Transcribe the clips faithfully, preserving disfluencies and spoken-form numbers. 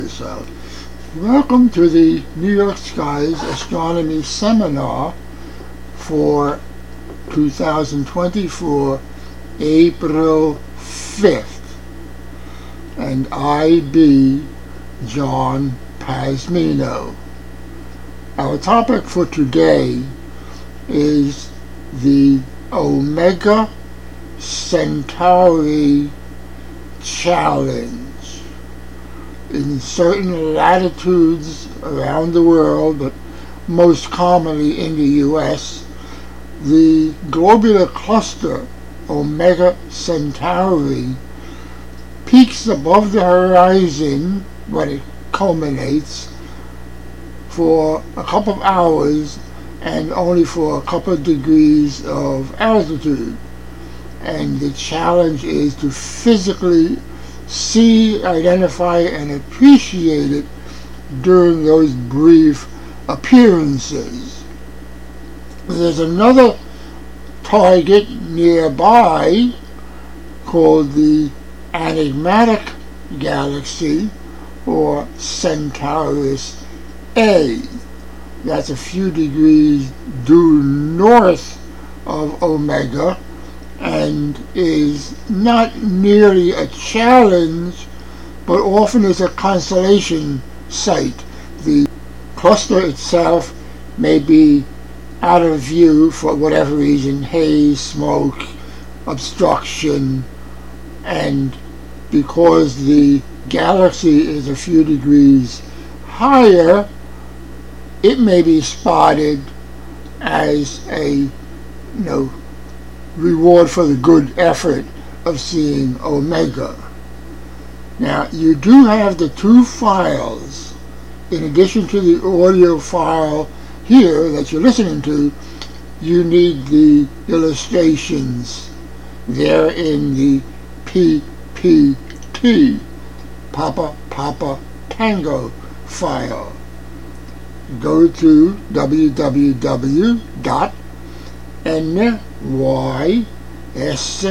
So, welcome to the New York Skies Astronomy Seminar for two thousand twenty-four, April fifth. And I be John Pasmino. Our topic for today is the Omega Centauri Challenge. In certain latitudes around the world, but most commonly in the U S, the globular cluster Omega Centauri peaks above the horizon when it culminates for a couple of hours and only for a couple of degrees of altitude. And the challenge is to physically see, identify, and appreciate it during those brief appearances. There's another target nearby called the Enigmatic Galaxy, or Centaurus A. That's a few degrees due north of Omega, and is not nearly a challenge, but often is a constellation site. The cluster itself may be out of view for whatever reason, haze, smoke, obstruction, and because the galaxy is a few degrees higher, it may be spotted as a, you know, reward for the good effort of seeing Omega. Now, you do have the two files. In addition to the audio file here that you're listening to, you need the illustrations there in the P P T, Papa Papa Tango file. Go to w w w dot n y s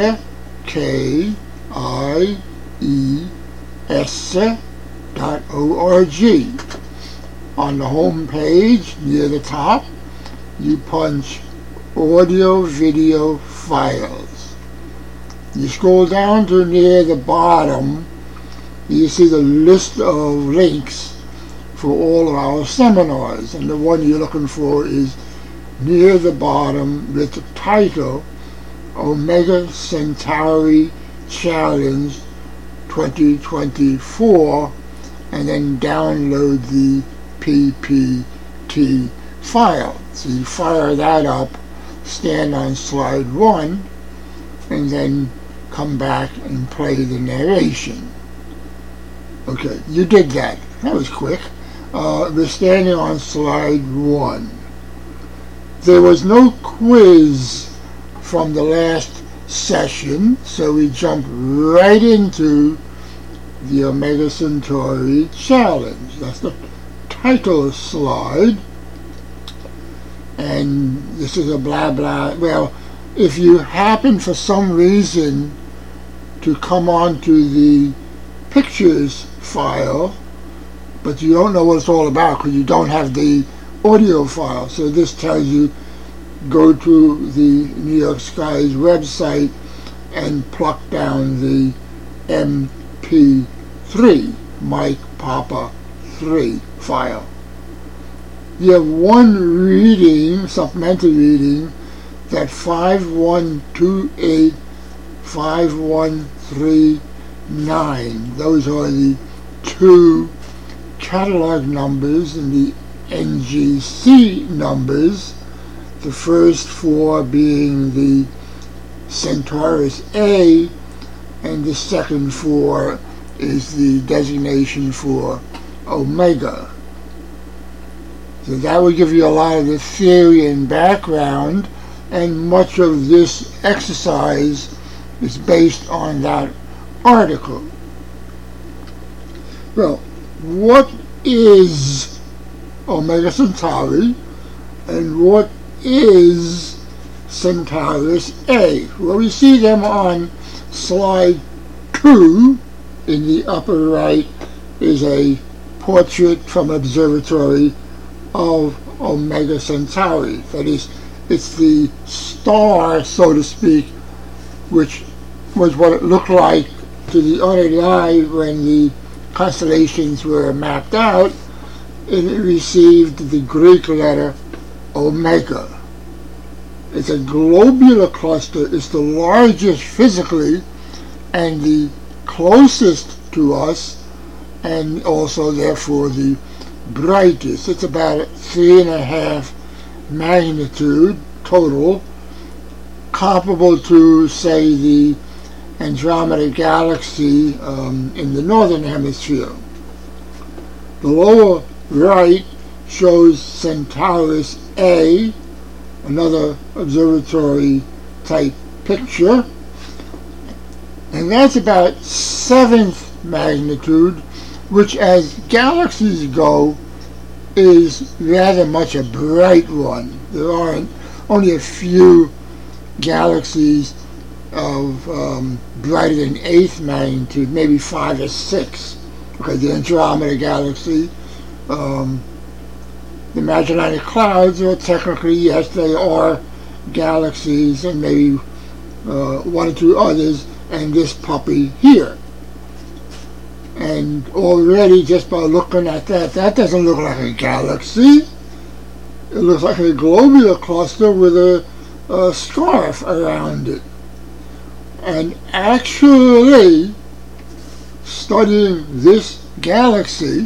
k i e s dot org. On the home page near the top, you punch audio video files. You scroll down to near the bottom, you see the list of links for all of our seminars, and the one you're looking for is near the bottom with the title Omega Centauri Challenge twenty twenty-four, and then download the P P T file. So you fire that up, stand on slide one, and then come back and play the narration. Okay, you did that. That was quick. Uh, we're standing on slide one. There was no quiz from the last session, so we jump right into the Omega Centauri Challenge. That's the title slide. And this is a blah blah. Well, if you happen for some reason to come onto the pictures file, but you don't know what it's all about because you don't have the audio file, so this tells you go to the New York Skies website and pluck down the M P three, Mike Papa three file. You have one reading, supplemental reading, that five one two eight five one three nine. Those are the two catalog numbers and the N G C numbers, the first four being the Centaurus A, and the second four is the designation for Omega. So that will give you a lot of the theory and background, and much of this exercise is based on that article. Well, what is Omega Centauri, and what is Centaurus A? Well, we see them on slide two. In the upper right is a portrait from observatory of Omega Centauri. That is, it's the star, so to speak, which was what it looked like to the unaided eye when the constellations were mapped out, and it received the Greek letter Omega. It's a globular cluster. It's the largest physically and the closest to us, and also therefore the brightest. It's about three and a half magnitude total, comparable to, say, the Andromeda Galaxy um, in the northern hemisphere. The lower right shows Centaurus A, another observatory type picture, and that's about seventh magnitude, which as galaxies go is rather much a bright one. There aren't only a few galaxies of um, brighter than eighth magnitude, maybe five or six. Okay, the Andromeda Galaxy, um, the Magellanic Clouds, well, technically, yes, they are galaxies, and maybe uh, one or two others, and this puppy here. And already, just by looking at that, that doesn't look like a galaxy. It looks like a globular cluster with a, a scarf around it. And actually, studying this galaxy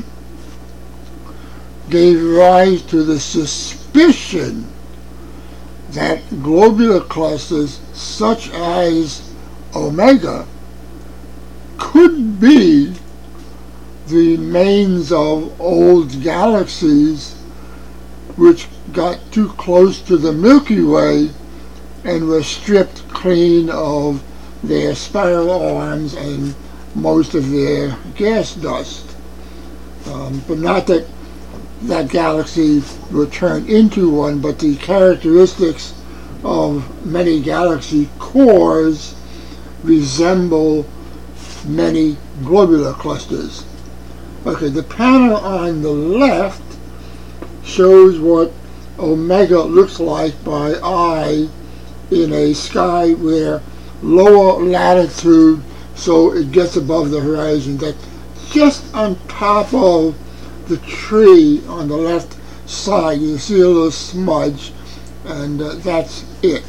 gave rise to the suspicion that globular clusters such as Omega could be the mains of old galaxies which got too close to the Milky Way and were stripped clean of their spiral arms and most of their gas dust. Um, but not that that galaxy will turn into one, but the characteristics of many galaxy cores resemble many globular clusters. Okay, the panel on the left shows what Omega looks like by eye in a sky where lower latitude, so it gets above the horizon. That's just on top of the tree on the left side. You see a little smudge, and uh, that's it.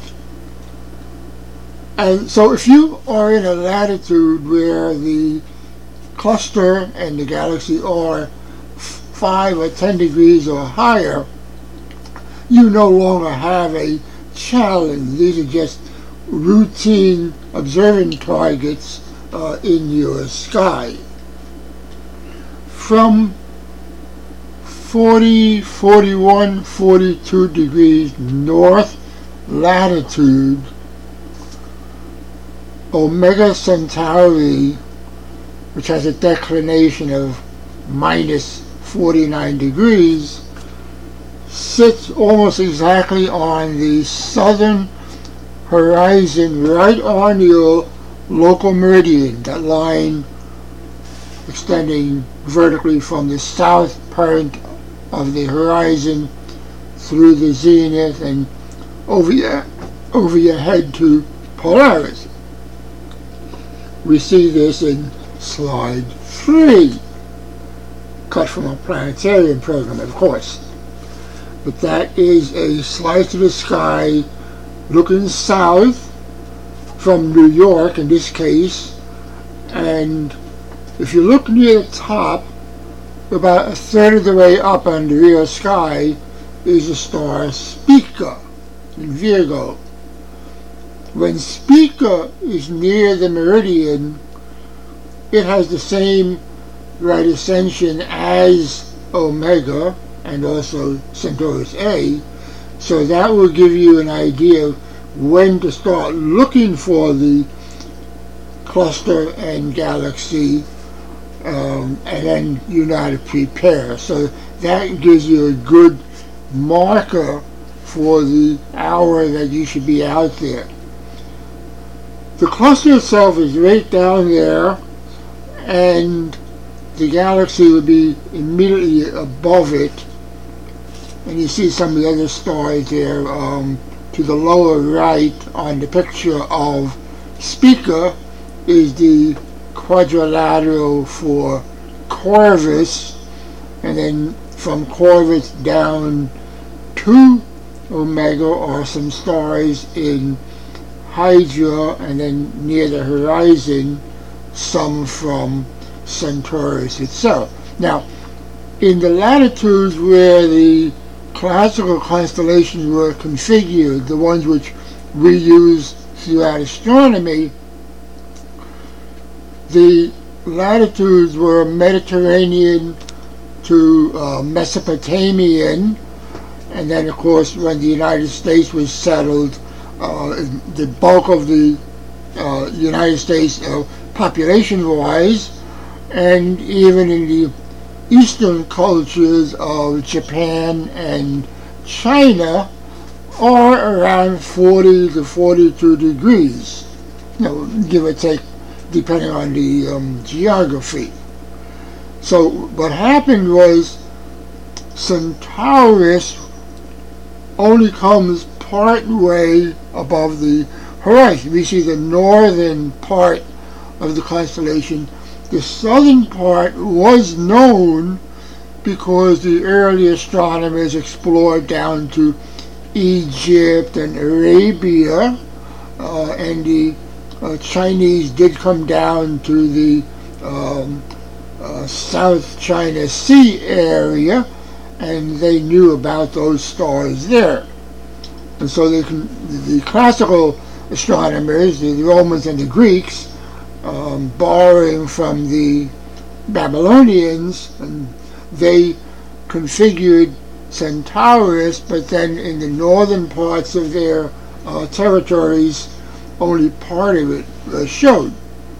And so if you are in a latitude where the cluster and the galaxy are five or ten degrees or higher, you no longer have a challenge. These are just routine observing targets uh, in your sky. From forty, forty-one, forty-two degrees north latitude, Omega Centauri, which has a declination of minus forty-nine degrees, sits almost exactly on the southern horizon, right on your local meridian, that line extending vertically from the south point of the horizon through the zenith and over your, over your head to Polaris. We see this in slide three, cut from a planetarium program, of course. But that is a slice of the sky looking south from New York in this case, and if you look near the top, about a third of the way up on the real sky is the star Spica in Virgo. When Spica is near the meridian, it has the same right ascension as Omega and also Centaurus A, so that will give you an idea of when to start looking for the cluster and galaxy, um, and then you know how to prepare. So that gives you a good marker for the hour that you should be out there. The cluster itself is right down there, and the galaxy would be immediately above it. And you see some of the other stars there. Um, to the lower right on the picture of Spica is the quadrilateral for Corvus, and then from Corvus down to Omega are some stars in Hydra, and then near the horizon some from Centaurus itself. Now, in the latitudes where the classical constellations were configured, the ones which we use throughout astronomy, the latitudes were Mediterranean to uh, Mesopotamian, and then of course when the United States was settled, uh, the bulk of the uh, United States uh, population-wise, and even in the Eastern cultures of Japan and China are around forty to forty-two degrees, you know, give or take, depending on the um, geography. So what happened was Centaurus only comes part way above the horizon. We see the northern part of the constellation. The southern part was known because the early astronomers explored down to Egypt and Arabia, uh, and the uh, Chinese did come down to the um, uh, South China Sea area, and they knew about those stars there. And so they can, the classical astronomers, the Romans and the Greeks, Um, borrowing from the Babylonians, and they configured Centaurus, but then in the northern parts of their uh, territories, only part of it uh, showed.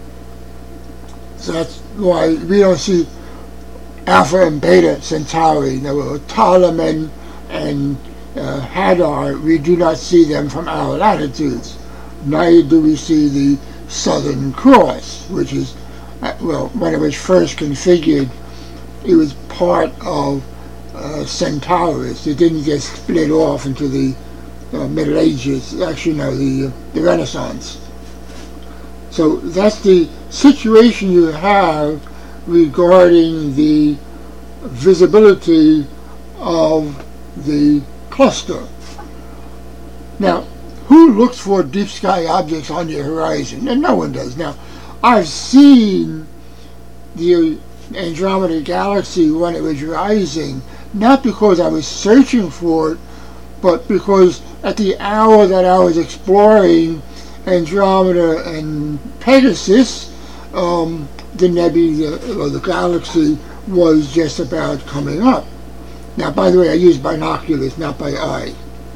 So that's why we don't see Alpha and Beta Centauri. There were Ptolemy and uh, Hadar. We do not see them from our latitudes. Neither do we see the Southern Cross, which is, uh, well, when it was first configured, it was part of uh, Centaurus. It didn't get split off into the uh, Middle Ages, actually no, the, uh, the Renaissance. So that's the situation you have regarding the visibility of the cluster. Now, who looks for deep sky objects on the horizon? And no one does. Now, I've seen the Andromeda Galaxy when it was rising, not because I was searching for it, but because at the hour that I was exploring Andromeda and Pegasus, um, the nebula, or the galaxy, was just about coming up. Now, by the way, I use binoculars, not by eye.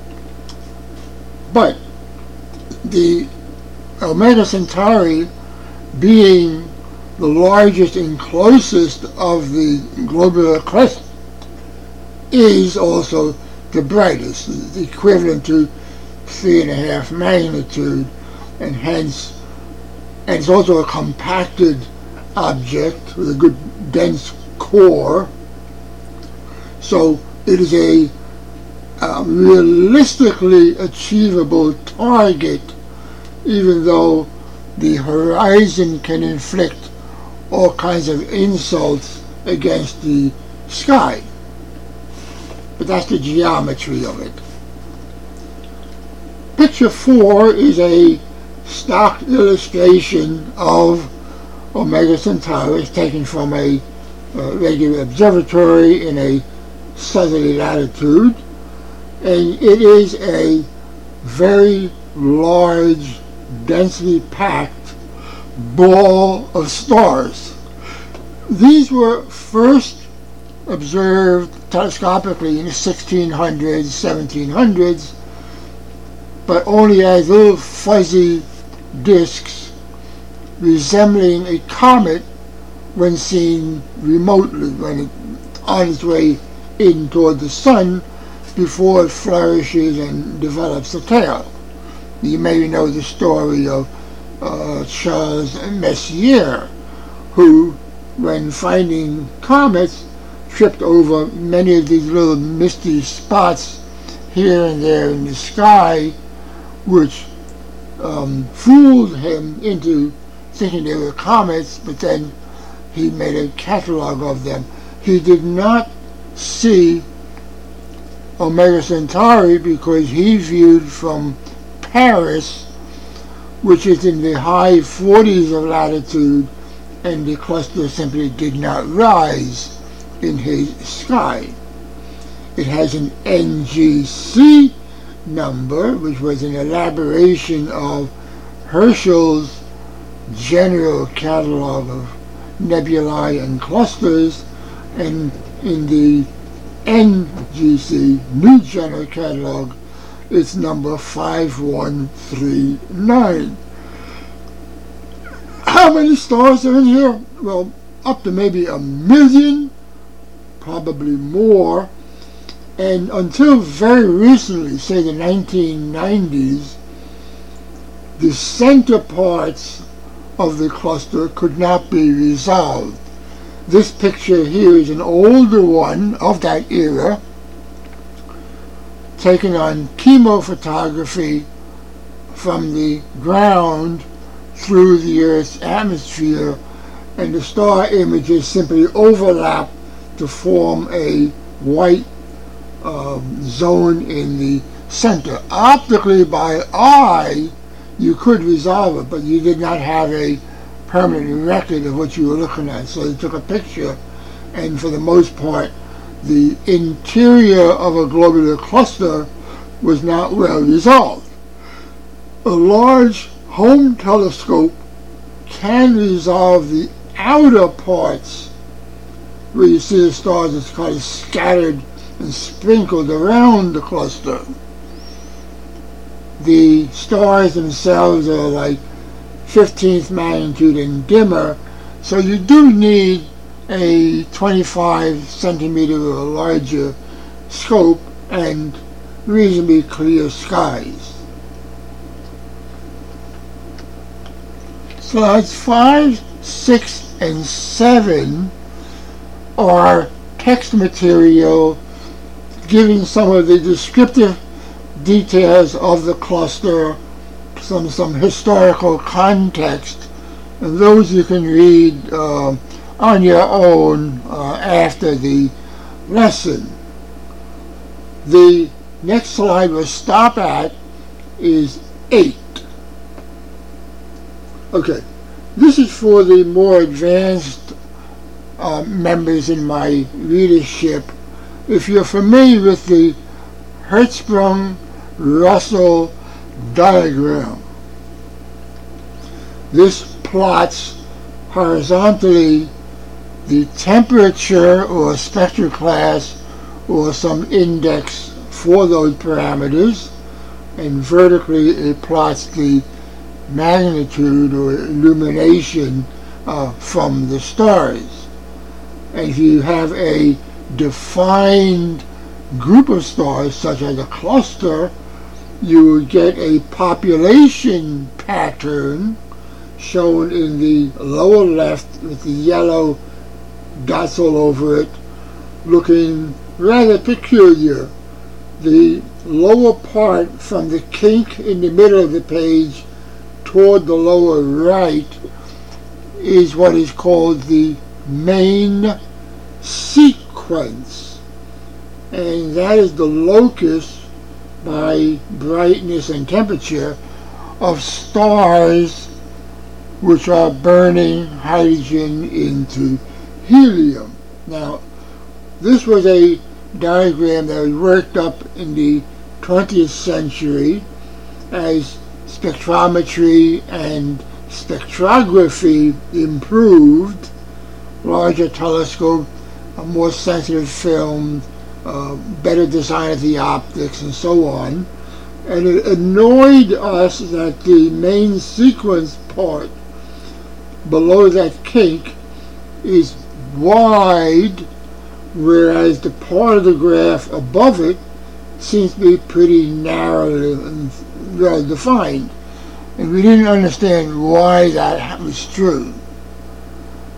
But the Omega Centauri, being the largest and closest of the globular cluster, is also the brightest, the equivalent to three and a half magnitude, and hence, and it's also a compacted object with a good dense core. So it is a Uh, realistically achievable target, even though the horizon can inflict all kinds of insults against the sky. But that's the geometry of it. Picture four is a stock illustration of Omega Centauri, taken from a uh, regular observatory in a southerly latitude. And it is a very large, densely packed ball of stars. These were first observed telescopically in the sixteen hundreds, seventeen hundreds, but only as little fuzzy disks resembling a comet when seen remotely, when it on its way in toward the sun, before it flourishes and develops a tail. You may know the story of uh, Charles Messier, who when finding comets, tripped over many of these little misty spots here and there in the sky, which um, fooled him into thinking they were comets, but then he made a catalog of them. He did not see Omega Centauri because he viewed from Paris, which is in the high forties of latitude, and the cluster simply did not rise in his sky. It has an N G C number, which was an elaboration of Herschel's general catalog of nebulae and clusters, and in the N G C, New General Catalog, it's number five one three nine. How many stars are in here? Well, up to maybe a million, probably more. And until very recently, say the nineteen nineties, the center parts of the cluster could not be resolved. This picture here is an older one of that era, taken on chemophotography from the ground through the Earth's atmosphere, and the star images simply overlap to form a white um, zone in the center. Optically, by eye, you could resolve it, but you did not have a permanent record of what you were looking at. So they took a picture, and for the most part, the interior of a globular cluster was not well resolved. A large home telescope can resolve the outer parts where you see the stars that's kind of scattered and sprinkled around the cluster. The stars themselves are like fifteenth magnitude and dimmer, so you do need a twenty-five centimeter or larger scope and reasonably clear skies. Slides five, six, and seven are text material giving some of the descriptive details of the cluster, some some historical context, and those you can read uh, on your own uh, after the lesson. The next slide we'll stop at is eight. Okay, this is for the more advanced uh, members in my readership. If you're familiar with the Hertzsprung-Russell diagram, this plots horizontally the temperature or spectral class or some index for those parameters, and vertically it plots the magnitude or illumination uh, from the stars. And if you have a defined group of stars, such as a cluster, you would get a population pattern shown in the lower left with the yellow dots all over it, looking rather peculiar. The lower part from the kink in the middle of the page toward the lower right is what is called the main sequence, and that is the locus by brightness and temperature of stars which are burning hydrogen into helium. Now, this was a diagram that was worked up in the twentieth century as spectrometry and spectrography improved, larger telescope, a more sensitive film, uh, better design of the optics, and so on. And it annoyed us that the main sequence part below that kink is wide, whereas the part of the graph above it seems to be pretty narrow and well defined. And we didn't understand why that was true.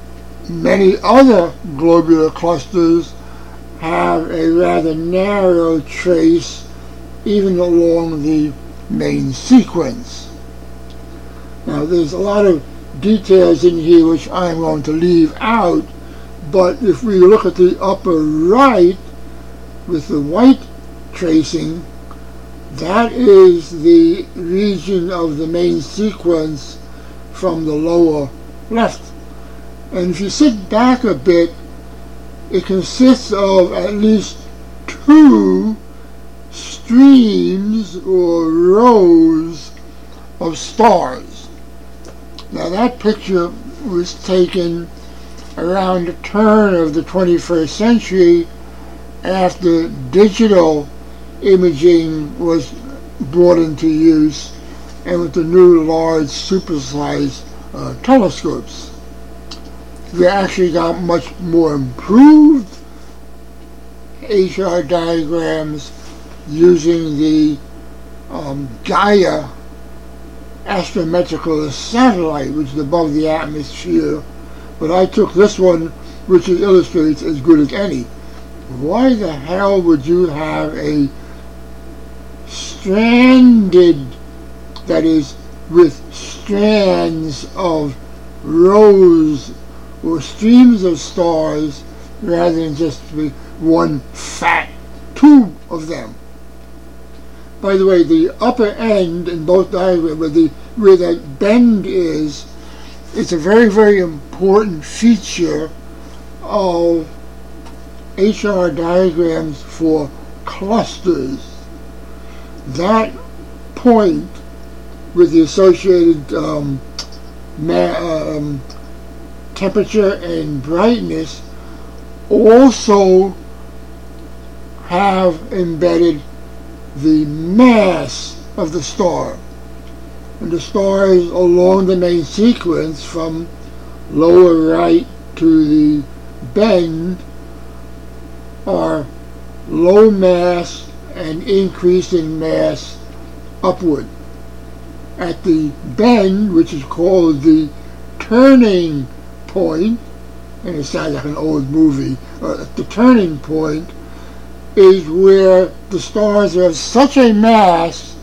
many other globular clusters have a rather narrow trace even along the main sequence. Now there's a lot of details in here which I'm going to leave out, but if we look at the upper right with the white tracing, that is the region of the main sequence from the lower left. And if you sit back a bit, it consists of at least two streams or rows of stars. Now that picture was taken around the turn of the twenty-first century after digital imaging was brought into use and with the new large supersized uh, telescopes. We actually got much more improved H R diagrams using the um, Gaia astrometrical satellite, which is above the atmosphere, but I took this one, which it illustrates as good as any. Why the hell would you have a stranded, that is, with strands of rows or streams of stars rather than just one fat tube of them? By the way, the upper end in both diagrams, where, the, where that bend is, it's a very, very important feature of H R diagrams for clusters. That point with the associated um, ma um, temperature and brightness also have embedded the mass of the star. And the stars along the main sequence from lower right to the bend are low mass and increasing mass upward. At the bend, which is called the turning point, and it sounds like an old movie, uh, the turning point is where the stars are of such a mass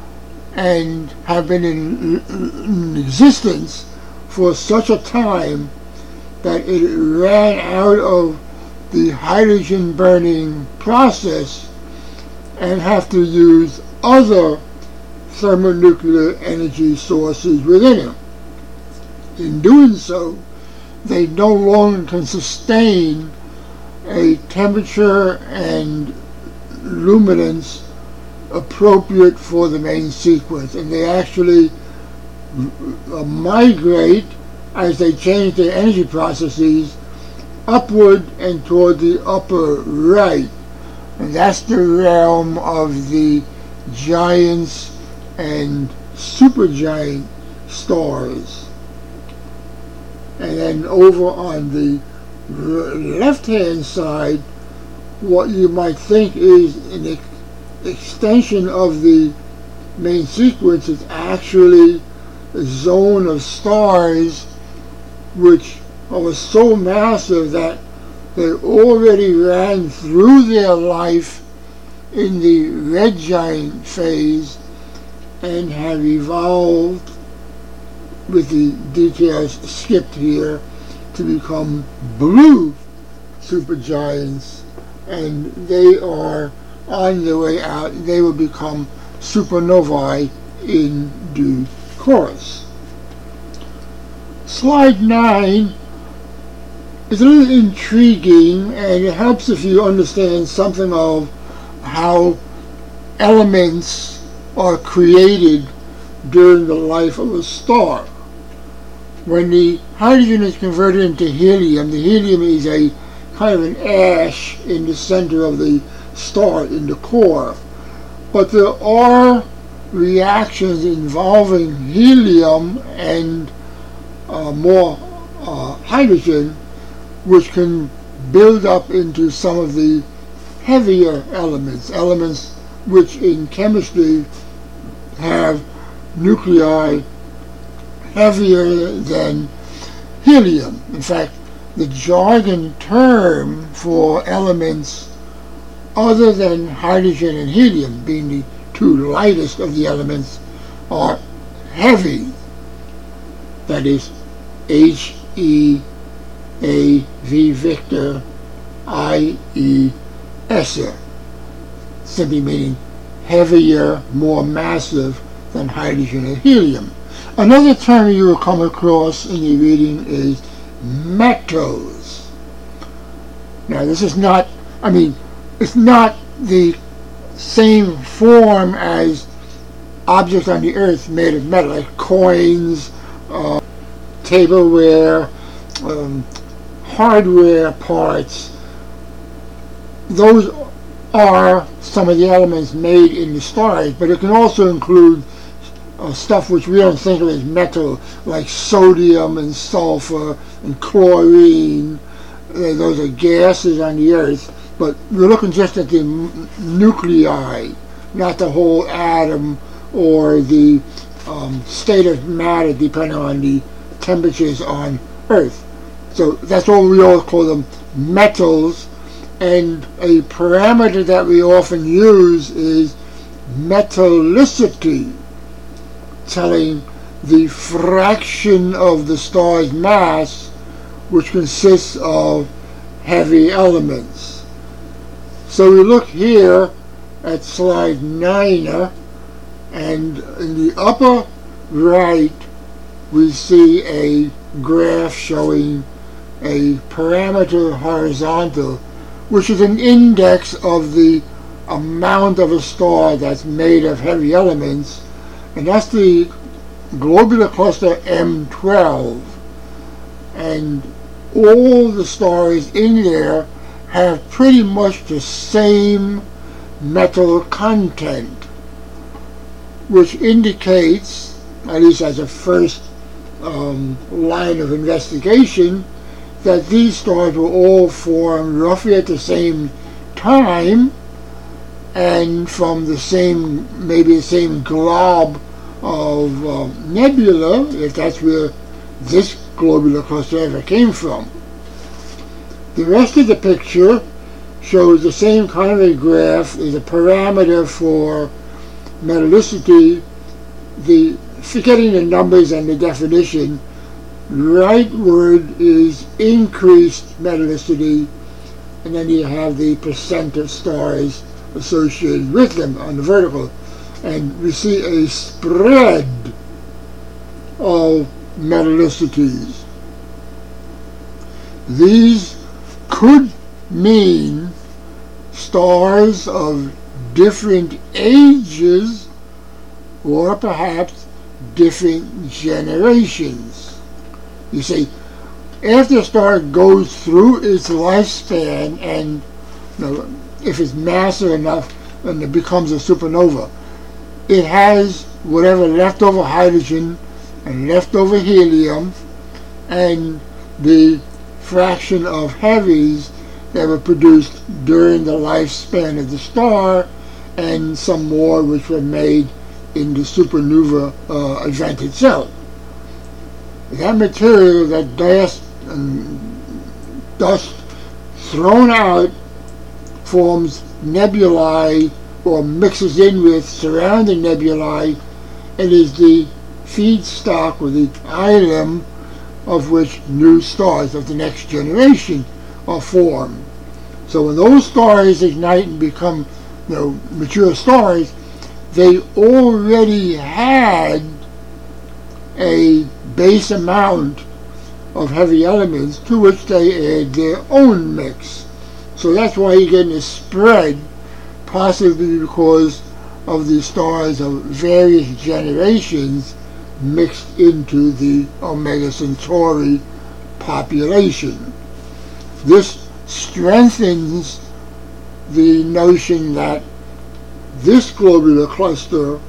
and have been in, in existence for such a time that it ran out of the hydrogen burning process and have to use other thermonuclear energy sources within it. In doing so, they no longer can sustain a temperature and luminance appropriate for the main sequence, and they actually uh, migrate as they change their energy processes upward and toward the upper right. And that's the realm of the giants and supergiant stars. And then over on the left-hand side, what you might think is an ex extension of the main sequence is actually a zone of stars which are so massive that they already ran through their life in the red giant phase and have evolved, with the details skipped here, to become blue supergiants, and they are on their way out. They will become supernovae in due course. Slide nine is a little intriguing, and it helps if you understand something of how elements are created during the life of a star. When the hydrogen is converted into helium, the helium is a kind of an ash in the center of the star, in the core. But there are reactions involving helium and uh, more uh, hydrogen, which can build up into some of the heavier elements, elements which in chemistry have nuclei heavier than helium. In fact, the jargon term for elements other than hydrogen and helium, being the two lightest of the elements, are heavy. That is H E A V Victor I E Esser, simply meaning heavier, more massive than hydrogen or helium. Another term you will come across in your reading is metals. Now this is not, I mean, it's not the same form as objects on the earth made of metal, like coins, uh, tableware, um, hardware parts. Those are some of the elements made in the stars, but it can also include uh, stuff which we don't think of as metal, like sodium and sulfur and chlorine. Uh, those are gases on the earth, but we're looking just at the m nuclei, not the whole atom or the um, state of matter depending on the temperatures on Earth. So that's what we all call them, metals. And a parameter that we often use is metallicity, telling the fraction of the star's mass which consists of heavy elements. So we look here at slide nine, and in the upper right we see a graph showing a parameter horizontal, which is an index of the amount of a star that's made of heavy elements, and that's the globular cluster M twelve. And all the stars in there have pretty much the same metal content, which indicates, at least as a first um, line of investigation, that these stars were all formed roughly at the same time and from the same, maybe the same glob of um, nebula, if that's where this globular cluster ever came from. The rest of the picture shows the same kind of a graph, is a parameter for metallicity. The, forgetting the numbers and the definition, rightward is increased metallicity, and then you have the percent of stars associated with them on the vertical. And we see a spread of metallicities. These could mean stars of different ages or perhaps different generations. You see, after a star goes through its lifespan, and you know, if it's massive enough and it becomes a supernova, it has whatever leftover hydrogen and leftover helium and the fraction of heavies that were produced during the lifespan of the star, and some more which were made in the supernova uh, event itself. That material, that dust and dust thrown out, forms nebulae or mixes in with surrounding nebulae, and is the feedstock or the item of which new stars of the next generation are formed. So when those stars ignite and become, you know, mature stars, they already had a base amount of heavy elements to which they add their own mix. So that's why you're getting a spread, possibly because of the stars of various generations mixed into the Omega Centauri population. This strengthens the notion that this globular cluster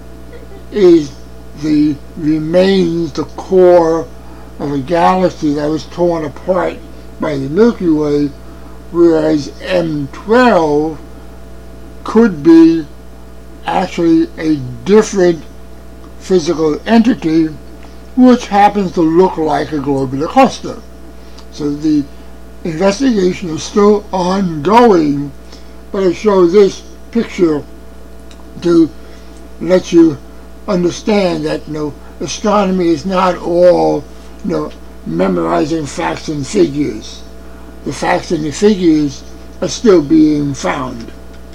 is the remains the core of a galaxy that was torn apart by the Milky Way, whereas M twelve could be actually a different physical entity which happens to look like a globular cluster. So the investigation is still ongoing, but I show this picture to let you understand that, you know, astronomy is not all, you know, memorizing facts and figures. The facts and the figures are still being found.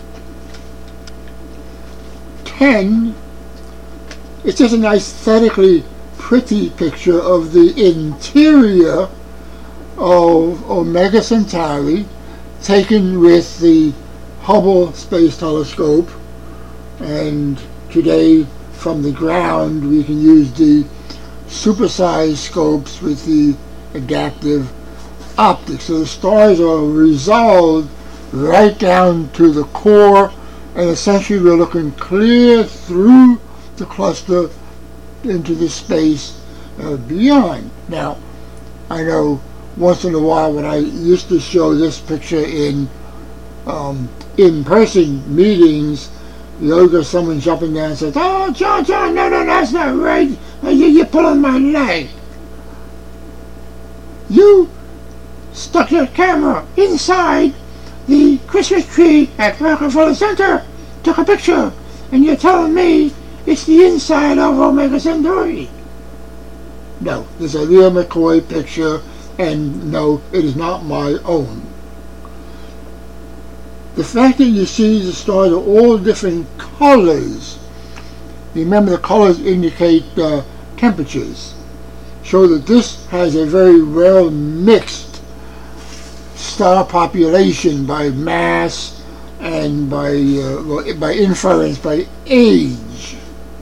ten, it's just an aesthetically pretty picture of the interior of Omega Centauri, taken with the Hubble Space Telescope, and today from the ground we can use the supersized scopes with the adaptive optics. So the stars are resolved right down to the core, and essentially we're looking clear through the cluster into the space uh, beyond. Now, I know once in a while when I used to show this picture in um, in-person meetings, you'll get someone jumping down and says, "Oh, John, John, no, no, that's not right. You're pulling my leg. You stuck your camera inside the Christmas tree at Rockefeller Center, took a picture, and you're telling me it's the inside of Omega Centauri." No, this is a Leo McCoy picture, and no, it is not my own. The fact that you see the stars are all different colors, remember the colors indicate uh, temperatures, show that this has a very well mixed star population by mass and by uh, well, by inference, by age.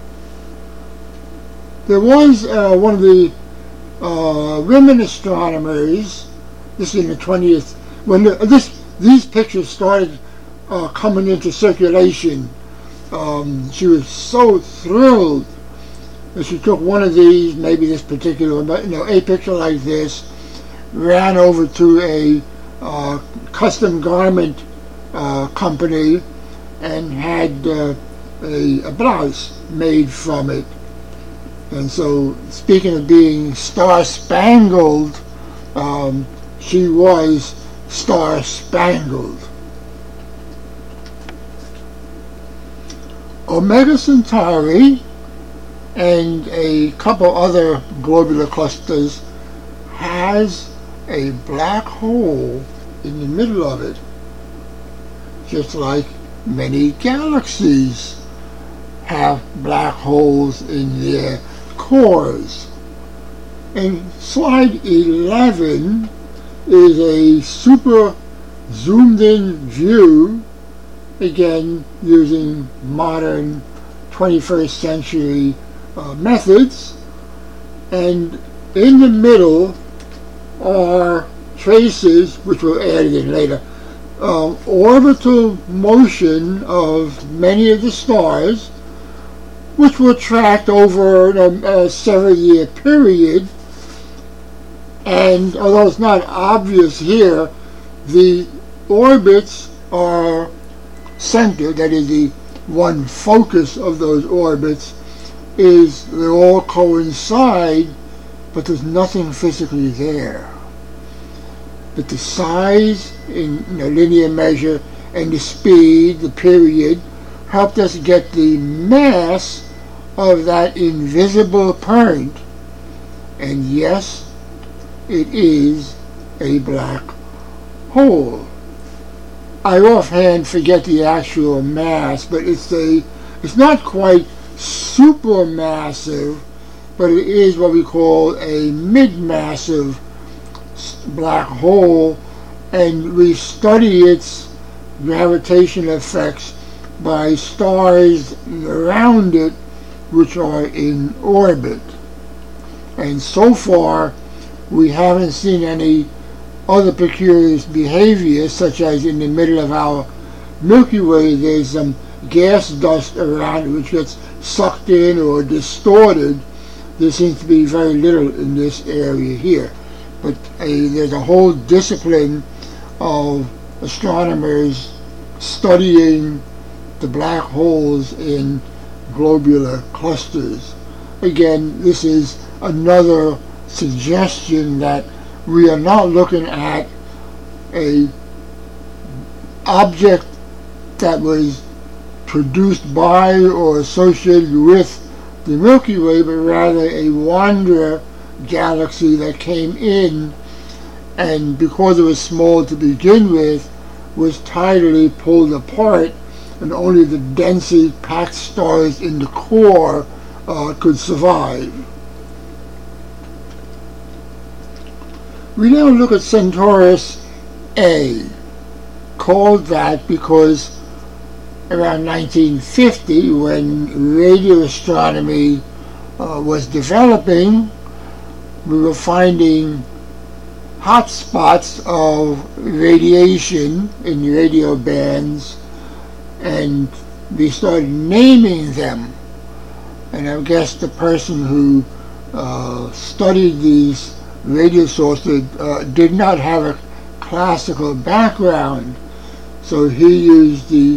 There was uh, one of the uh, women astronomers, this is in the twentieth, when the, this these pictures started uh, coming into circulation. Um, she was so thrilled that she took one of these, maybe this particular, but you know, a picture like this, ran over to a uh, custom garment uh, company and had uh, a, a blouse made from it. And so, speaking of being star-spangled, um, she was star-spangled. Omega Centauri and a couple other globular clusters has a black hole in the middle of it, just like many galaxies have black holes in their cores. And slide eleven is a super zoomed in view, again using modern twenty-first century uh, methods, and in the middle are traces, which were added in later, uh, orbital motion of many of the stars, which were tracked over a, a several year period. And although it's not obvious here, the orbits are centered, that is, the one focus of those orbits is they all coincide, but there's nothing physically there. But the size in you know, linear measure and the speed, the period, helped us get the mass of that invisible point. And yes, it is a black hole. I offhand forget the actual mass, but it's a it's not quite supermassive, but it is what we call a mid-massive black hole, and we study its gravitation effects by stars around it which are in orbit. And so far we haven't seen any other peculiar behaviors, such as in the middle of our Milky Way there's some gas dust around it which gets sucked in or distorted. There seems to be very little in this area here. But a, there's a whole discipline of astronomers studying the black holes in globular clusters. Again, this is another suggestion that we are not looking at a object that was produced by or associated with the Milky Way, but rather a wanderer galaxy that came in, and because it was small to begin with, was tidally pulled apart, and only the densely packed stars in the core uh, could survive. We now look at Centaurus A, called that because around nineteen fifty, when radio astronomy uh, was developing, we were finding hot spots of radiation in radio bands, and we started naming them. And I guess the person who uh, studied these radio sources uh, did not have a classical background, so he used the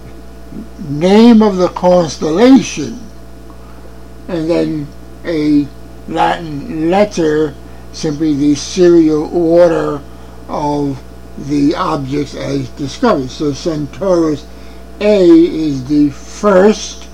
name of the constellation and then a Latin letter, simply the serial order of the objects as discovered. So Centaurus A is the first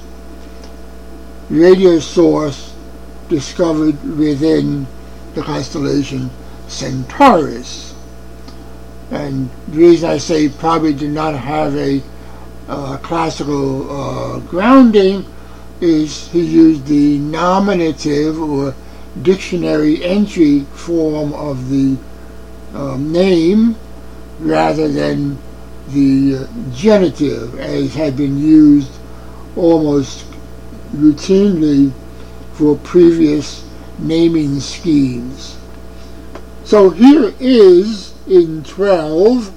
radio source discovered within the constellation Centaurus. And the reason I say probably did not have a uh, classical uh, grounding is he used the nominative or dictionary entry form of the um, name rather than the uh, genitive, as had been used almost routinely for previous naming schemes. So here is in twelve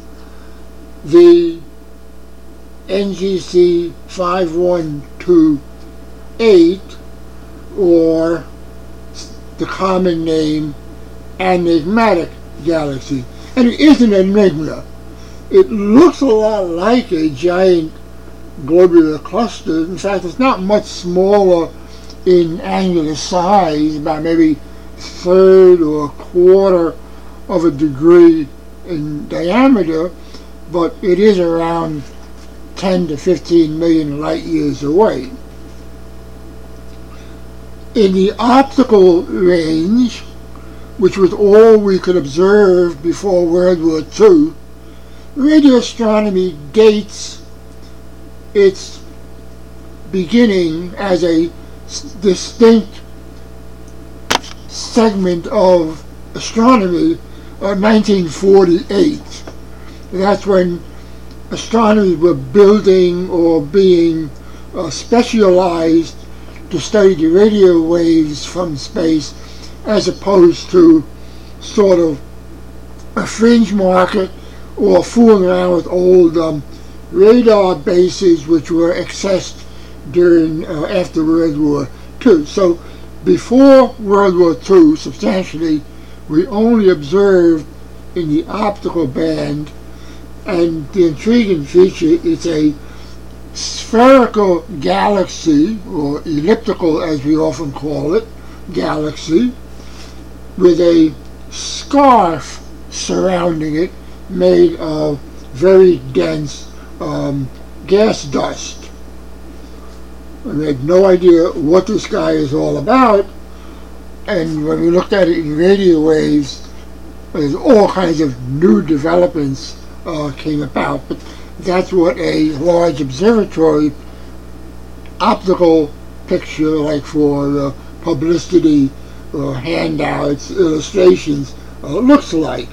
the N G C five one two eight, or the common name enigmatic galaxy. And it is an enigma. It looks a lot like a giant globular cluster. In fact, it's not much smaller in angular size, about maybe a third or a quarter of a degree in diameter, but it is around ten to fifteen million light years away. In the optical range, which was all we could observe before World War Two, radio astronomy dates its beginning as a distinct segment of astronomy of nineteen forty-eight. That's when astronomers were building or being uh, specialized to study the radio waves from space, as opposed to sort of a fringe market or fooling around with old um, radar bases which were accessed during uh, after World War Two. So before World War Two, substantially, we only observed in the optical band, and the intriguing feature is a spherical galaxy, or elliptical as we often call it, galaxy, with a scarf surrounding it made of very dense um, gas dust. We had no idea what this guy is all about, and when we looked at it in radio waves, there's all kinds of new developments uh, came about, but that's what a large observatory optical picture, like for uh, publicity or handouts, illustrations, uh, looks like.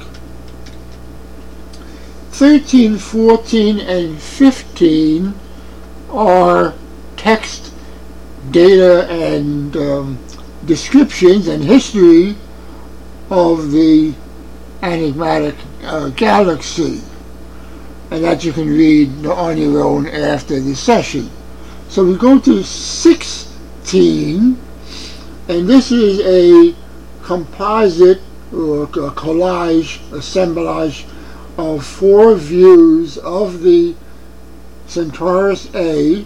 thirteen, fourteen, and fifteen are text, data, and um, descriptions and history of the enigmatic uh, galaxy, and that you can read on your own after the session. So we go to sixteen, and this is a composite or a collage, assemblage of four views of the Centaurus A.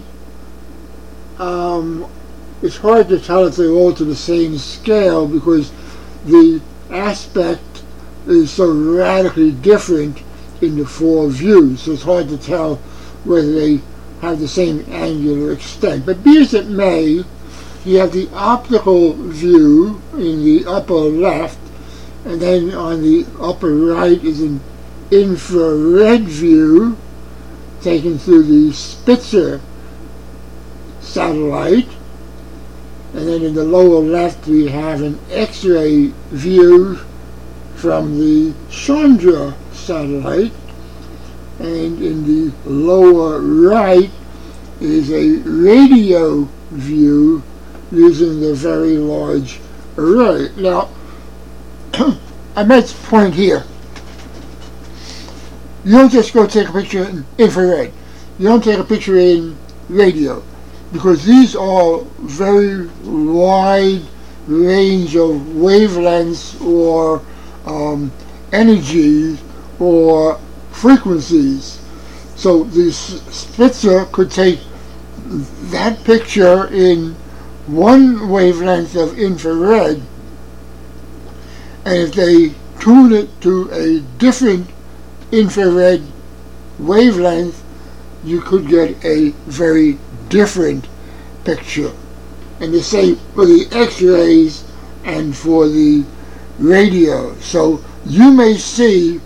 Um, it's hard to tell if they're all to the same scale because the aspect is so radically different in the four views, so it's hard to tell whether they have the same angular extent. But be as it may, you have the optical view in the upper left, and then on the upper right is an infrared view taken through the Spitzer satellite, and then in the lower left we have an X-ray view from the Chandra satellite, and in the lower right is a radio view using the Very Large Array. Now, I made a point here. You don't just go take a picture in infrared. You don't take a picture in radio, because these are very wide range of wavelengths or um, energies or frequencies. So the Spitzer could take that picture in one wavelength of infrared, and if they tune it to a different infrared wavelength, you could get a very different picture. And the same for the X-rays and for the radio. So you may see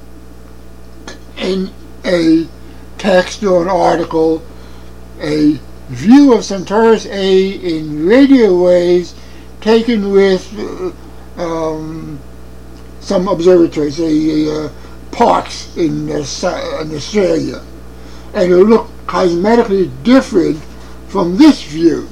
in a text or an article a view of Centaurus A in radio waves taken with uh, um, some observatories, say uh, parks in, uh, in Australia, and it will look cosmetically different from this view.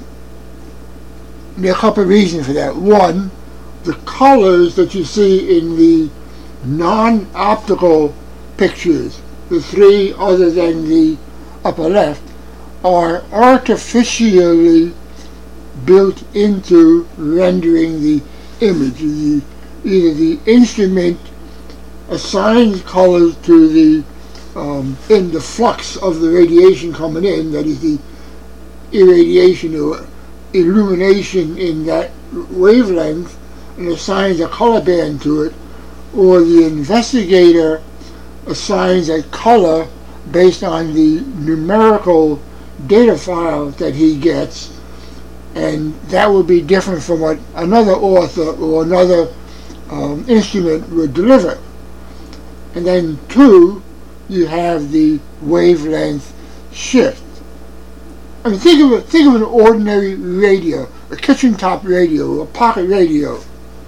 And there are a couple of reasons for that. One, the colors that you see in the non-optical pictures, the three other than the upper left, are artificially built into rendering the image. The, either the instrument assigns colors to the um, in the flux of the radiation coming in, that is the irradiation or illumination in that wavelength, and assigns a color band to it, or the investigator assigns a color based on the numerical data file that he gets, and that would be different from what another author or another um, instrument would deliver. And then two, you have the wavelength shift. I mean, think of it, think of an ordinary radio, a kitchen top radio, a pocket radio.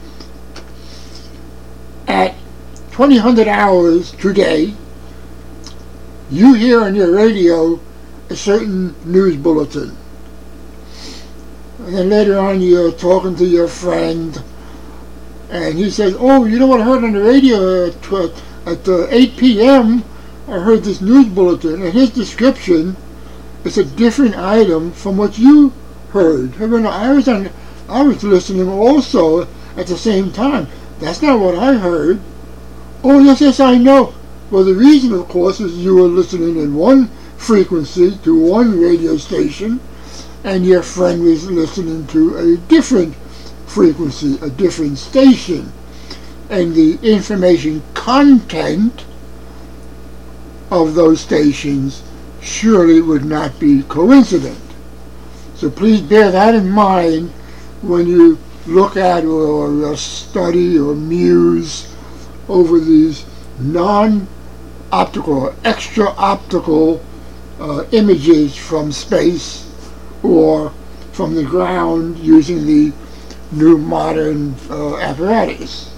At twenty hundred hours today, you hear on your radio a certain news bulletin. And then later on you're talking to your friend, and he says, oh, you know what I heard on the radio at, uh, at uh, eight p.m. I heard this news bulletin, and his description is a different item from what you heard. I mean, I was on, I was listening also at the same time. That's not what I heard. Oh, yes, yes, I know. Well, the reason, of course, is you were listening in one frequency to one radio station, and your friend was listening to a different frequency, a different station. And the information content of those stations surely would not be coincident. So please bear that in mind when you look at or, or study or muse over these non-optical or extra-optical uh, images from space or from the ground using the new modern uh, apparatus.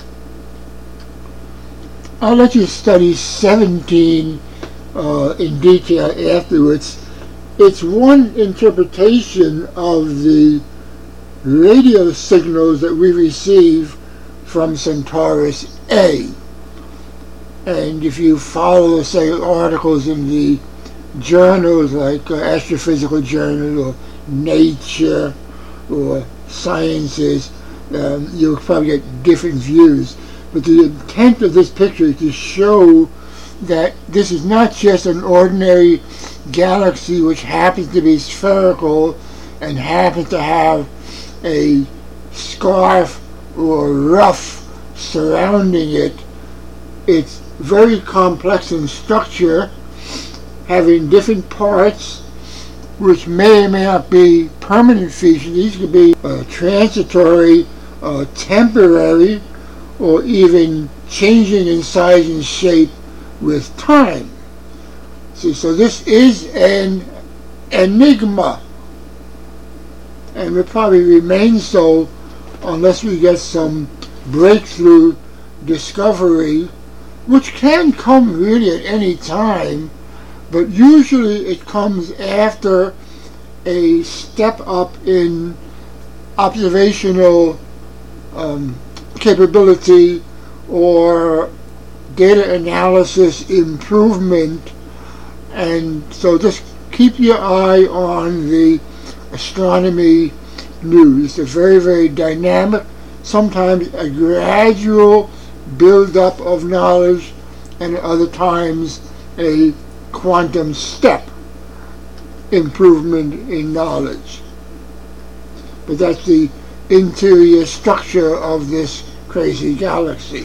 I'll let you study seventeen uh, in detail afterwards. It's one interpretation of the radio signals that we receive from Centaurus A. And if you follow, say, articles in the journals like uh, Astrophysical Journal or Nature or Sciences, um, you'll probably get different views. But the intent of this picture is to show that this is not just an ordinary galaxy which happens to be spherical and happens to have a scarf or ruff surrounding it It's very complex in structure, having different parts which may or may not be permanent features. These could be uh, transitory, uh, temporary, or even changing in size and shape with time. See, so this is an enigma, and will probably remain so unless we get some breakthrough discovery, which can come really at any time, but usually it comes after a step up in observational um, capability or data analysis improvement. And so just keep your eye on the astronomy news. It's very, very dynamic, sometimes a gradual build-up of knowledge, and at other times a quantum step improvement in knowledge. But that's the interior structure of this crazy galaxy.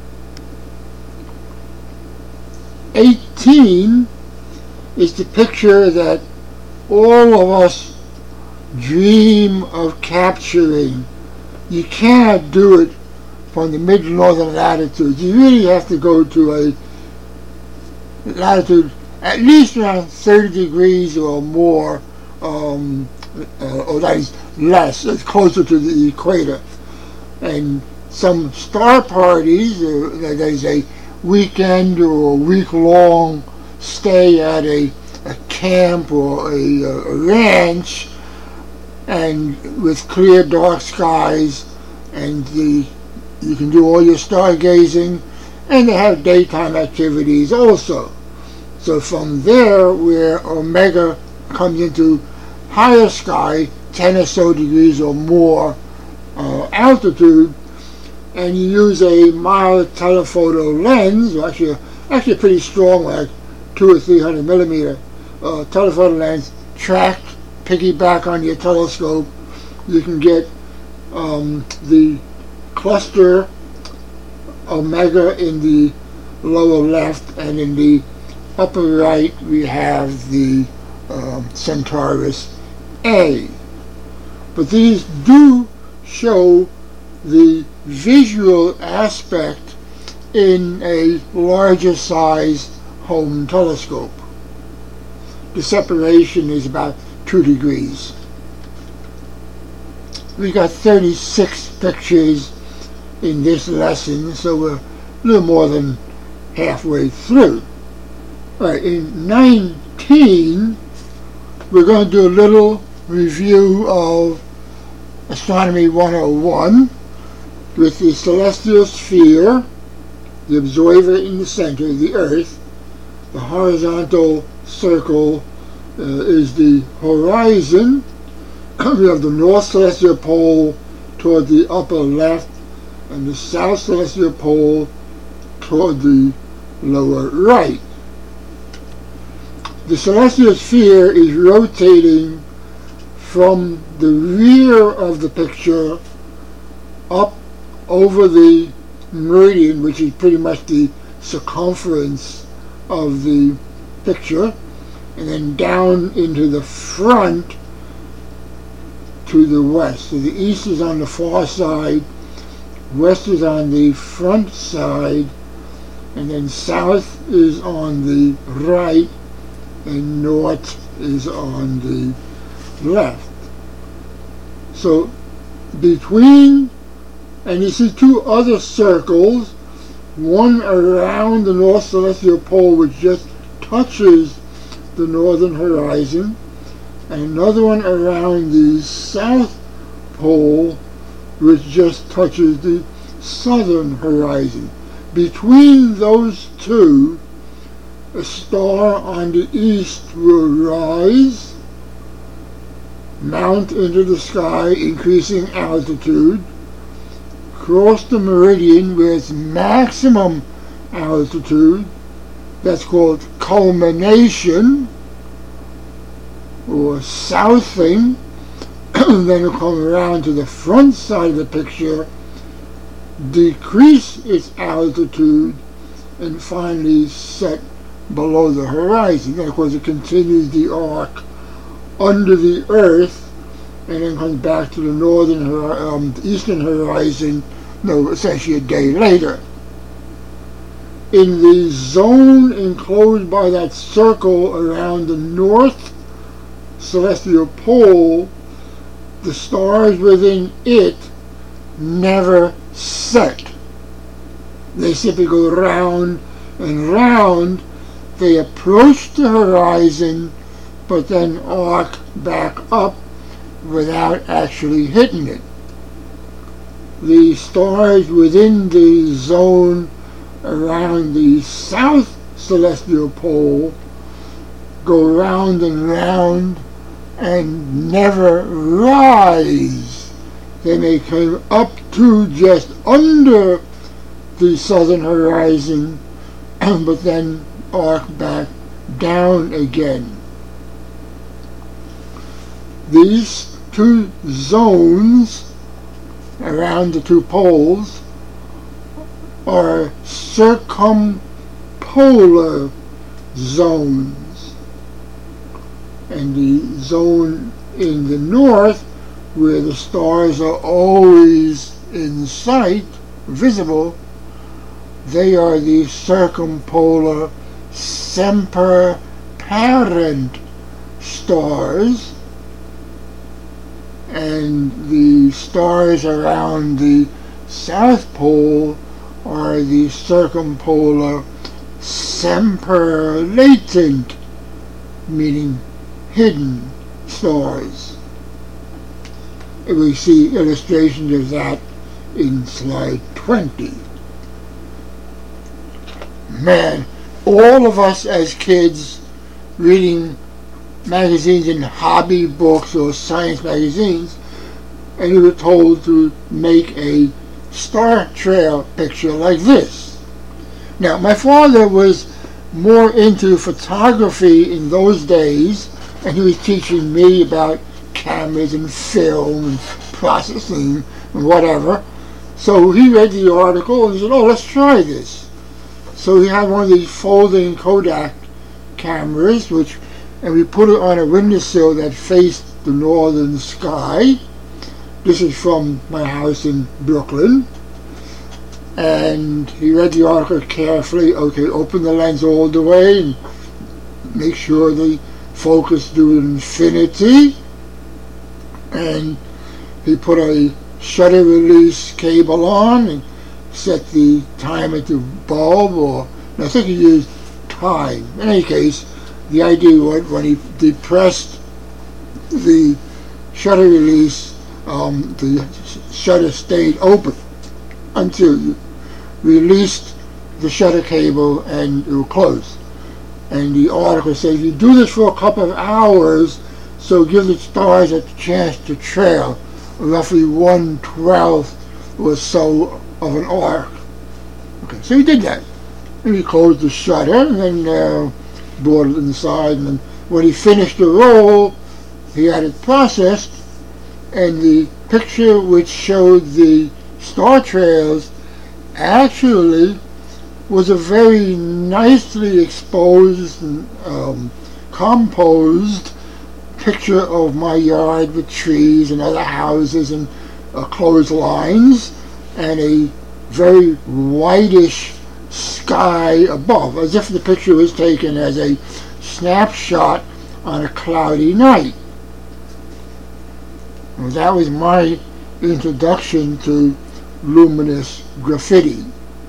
eighteen is the picture that all of us dream of capturing. You cannot do it from the mid-northern latitudes. You really have to go to a latitude at least around thirty degrees or more, um, uh, or that is less, it's closer to the equator. And some star parties, uh, there's a weekend or a week-long stay at a, a camp or a, a ranch, and with clear dark skies, and the you can do all your stargazing, and they have daytime activities also. So from there, where Omega comes into higher sky, ten or so degrees or more uh, altitude, and you use a mild telephoto lens, or actually, actually a pretty strong, like two or three hundred millimeter uh, telephoto lens, tracked, piggyback on your telescope, you can get um, the cluster Omega in the lower left, and in the upper right we have the um, Centaurus A. But these do show the visual aspect in a larger size home telescope. The separation is about two degrees. We got thirty-six pictures in this lesson, so we're a little more than halfway through. All right, in nineteen, we're going to do a little review of Astronomy one oh one with the celestial sphere, the observer in the center, the Earth. The horizontal circle uh, is the horizon. We have the north celestial pole toward the upper left, and the south celestial pole toward the lower right. The celestial sphere is rotating from the rear of the picture up over the meridian, which is pretty much the circumference of the picture, and then down into the front to the west. So the east is on the far side, west is on the front side, and then south is on the right, and north is on the left. So between, and you see two other circles, one around the north celestial pole, which just touches the northern horizon, and another one around the south pole, which just touches the southern horizon. Between those two, a star on the east will rise, mount into the sky, increasing altitude, cross the meridian where it's maximum altitude, that's called culmination, or southing, then it'll come around to the front side of the picture, decrease its altitude, and finally set below the horizon. And of course, it continues the arc under the Earth, and then comes back to the northern, um, eastern horizon, no, essentially a day later. In the zone enclosed by that circle around the north celestial pole, the stars within it never set. They simply go round and round. They approach the horizon, but then arc back up without actually hitting it. The stars within the zone around the south celestial pole go round and round and never rise. They may come up to just under the southern horizon, but then arc back down again. These two zones around the two poles are circumpolar zones, and the zone in the north where the stars are always in sight, visible, they are the circumpolar semper-parent stars, and the stars around the South Pole are the circumpolar semper-latent, meaning hidden stars. And we see illustrations of that in slide twenty. Man, all of us as kids reading magazines and hobby books or science magazines, and we were told to make a star trail picture like this. Now, my father was more into photography in those days, and he was teaching me about cameras and film and processing and whatever. So he read the article and he said, oh, let's try this. So he had one of these folding Kodak cameras, which, and we put it on a windowsill that faced the northern sky. This is from my house in Brooklyn. And he read the article carefully. Okay, open the lens all the way and make sure the focus to infinity. And he put a shutter release cable on and set the timer to bulb, or I think he used time. In any case, the idea was when he depressed the shutter release, um, the shutter stayed open until you released the shutter cable and it will close. And the article says you do this for a couple of hours, so give the stars a chance to trail roughly one twelfth or so of an arc. Okay, so he did that. And he closed the shutter and then uh, brought it inside. And then when he finished the roll, he had it processed, and the picture which showed the star trails actually was a very nicely exposed and um, composed picture of my yard with trees and other houses and uh, clotheslines, and a very whitish sky above, as if the picture was taken as a snapshot on a cloudy night. Well, that was my introduction to luminous graffiti.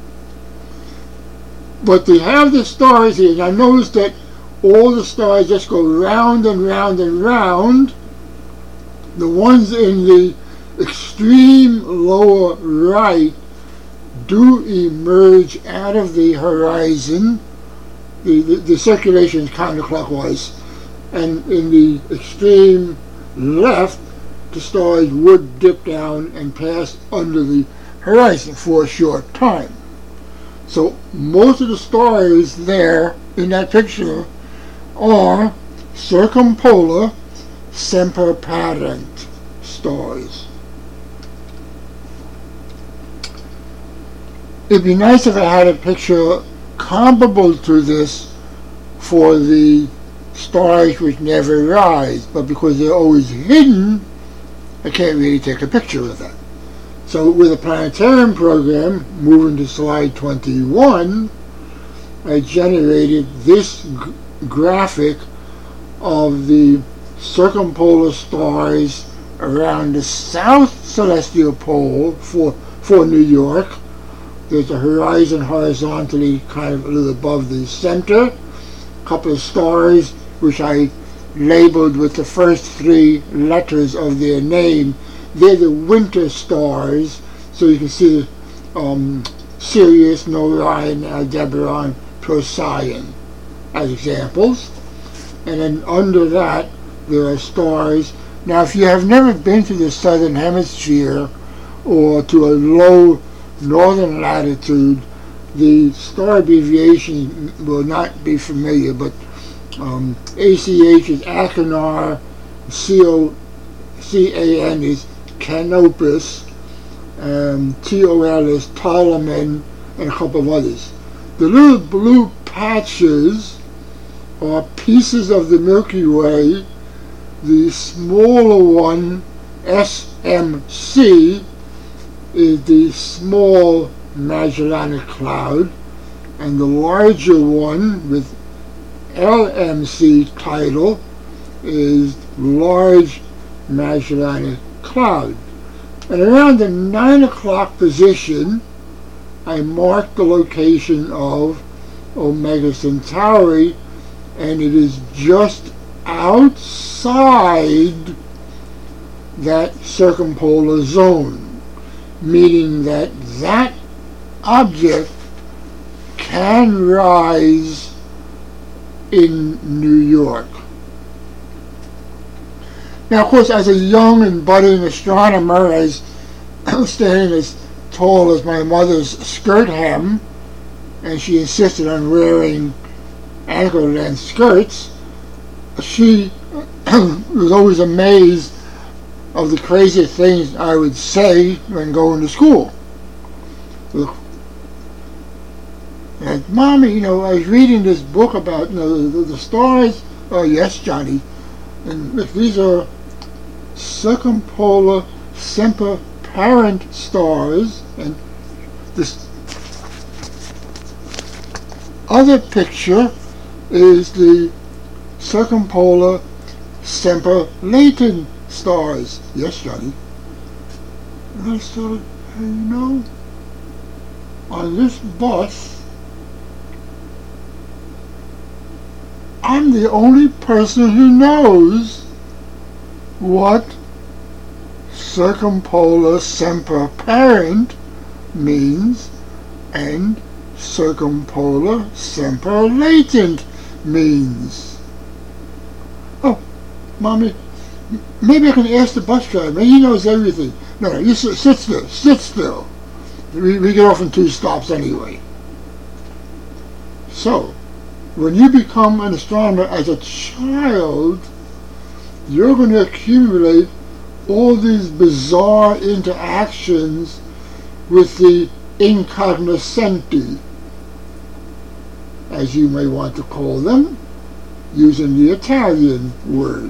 But they have the stars here, and I noticed that all the stars just go round and round and round. The ones in the extreme lower right do emerge out of the horizon. The, the, the circulation is counterclockwise, and in the extreme left, the stars would dip down and pass under the horizon for a short time. So most of the stars there in that picture are circumpolar semper-parent stars. It'd be nice if I had a picture comparable to this for the stars which never rise, but because they're always hidden, I can't really take a picture of that. So with a planetarium program, moving to slide twenty-one, I generated this g- graphic of the circumpolar stars around the south celestial pole for, for New York. There's a horizon horizontally kind of a little above the center. A couple of stars which I labeled with the first three letters of their name. They're the winter stars, so you can see um, Sirius, Orion, Aldebaran, Procyon as examples. And then under that, there are stars. Now, if you have never been to the southern hemisphere or to a low northern latitude, the star abbreviation will not be familiar, but um, A C H is Achernar, C O C A N is Canopus, um, T O L is Ptolemy, and a couple of others. The little blue patches are pieces of the Milky Way. The smaller one, S M C, is the small Magellanic Cloud, and the larger one with L M C title is Large Magellanic Cloud. And around the nine o'clock position, I marked the location of Omega Centauri, and it is just outside that circumpolar zone, meaning that that object can rise in New York. Now, of course, as a young and budding astronomer, as standing as tall as my mother's skirt hem, and she insisted on wearing ankle-length skirts, she was always amazed of the crazy things I would say when going to school. Look, and, Mommy, you know, I was reading this book about, you know, the, the stars. Oh, yes, Johnny. And look, these are circumpolar semper-parent stars, and this other picture is the circumpolar semper-latent stars. Yes, Johnny. And I started, hey, you know, on this bus, I'm the only person who knows what circumpolar semper-parent means and circumpolar semper-latent means. Oh, Mommy, maybe I can ask the bus driver. Maybe he knows everything. No, no, you sit, sit still, sit still. We, we get off in two stops anyway. So, when you become an astronomer as a child, you're going to accumulate all these bizarre interactions with the incognoscenti, as you may want to call them, using the Italian word.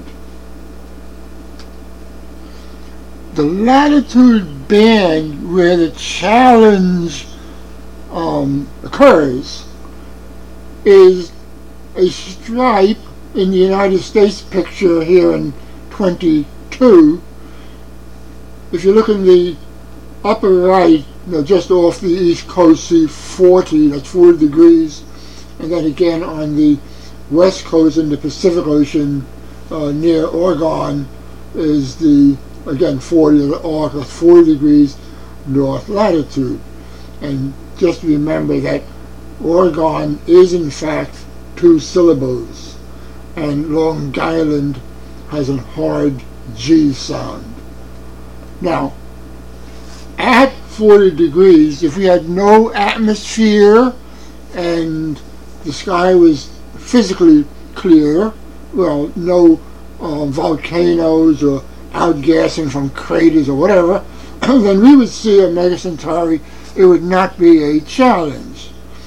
The latitude band where the challenge um, occurs is a stripe in the United States picture here in twenty-two. If you look in the upper right, you know, just off the east coast, see forty, that's forty degrees, and then again on the west coast in the Pacific Ocean uh, near Oregon is the, again, forty, the arc of forty degrees north latitude. And just remember that Oregon is in fact two syllables, and Long Island has a hard G sound. Now, at forty degrees, if we had no atmosphere and the sky was physically clear, well, no uh, volcanoes or outgassing from craters or whatever, then we would see Omega Centauri. It would not be a challenge.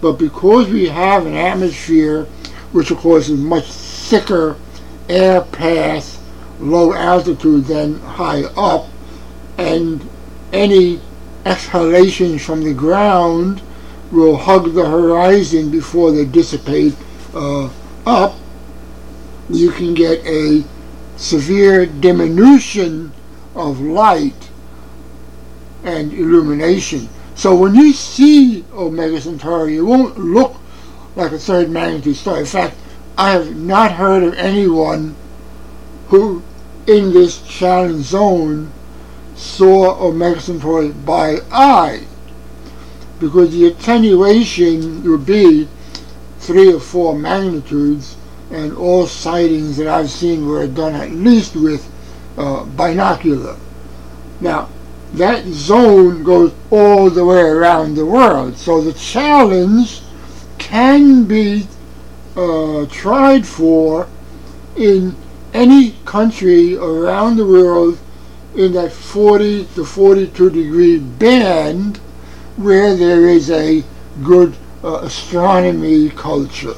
But because we have an atmosphere, which of course is much thicker air path, low altitude than high up, and any exhalations from the ground will hug the horizon before they dissipate uh, up, you can get a severe diminution of light and illumination. So when you see Omega Centauri, it won't look like a third magnitude star. In fact, I have not heard of anyone who in this challenge zone saw Omega Centauri by eye, because the attenuation would be three or four magnitudes, and all sightings that I've seen were done at least with uh, binocular. Now, that zone goes all the way around the world, so the challenge can be uh, tried for in any country around the world in that forty to forty-two degree band where there is a good uh, astronomy culture.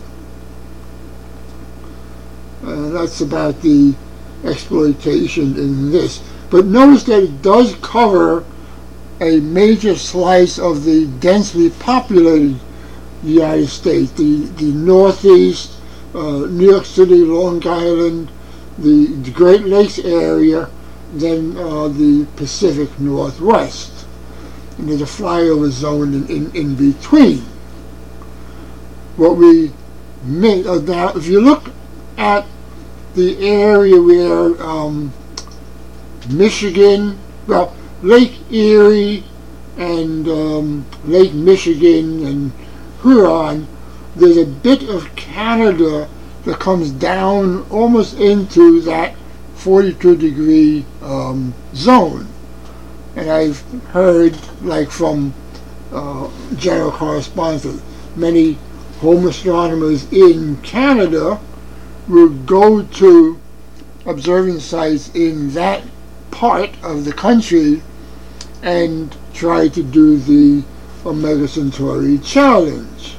Uh, that's about the exploitation in this. But notice that it does cover a major slice of the densely populated United States, the, the Northeast, uh, New York City, Long Island, the, the Great Lakes area, then uh, the Pacific Northwest. And there's a flyover zone in, in, in between. What we made, uh, now if you look at the area where um, Michigan, well, Lake Erie and um, Lake Michigan and Huron, there's a bit of Canada that comes down almost into that forty-two degree um, zone. And I've heard, like from uh, general correspondence, many home astronomers in Canada will go to observing sites in that part of the country and try to do the Omega Centauri challenge.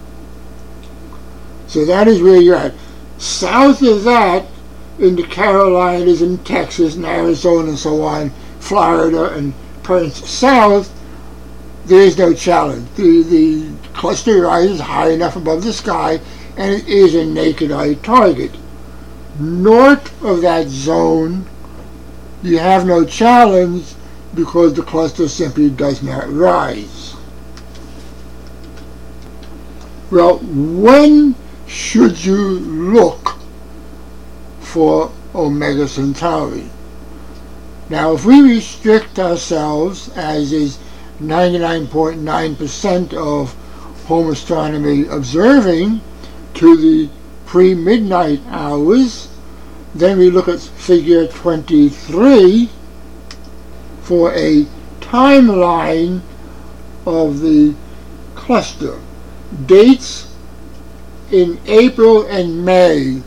So that is where you're at. South of that, in the Carolinas and Texas and Arizona and so on, Florida and parts south, there is no challenge. The, the cluster rises high enough above the sky and it is a naked eye target. North of that zone, you have no challenge because the cluster simply does not rise. Well, when should you look for Omega Centauri? Now, if we restrict ourselves, as is ninety-nine point nine percent of home astronomy observing, to the pre-midnight hours, then we look at figure twenty-three for a timeline of the cluster. Dates in April and May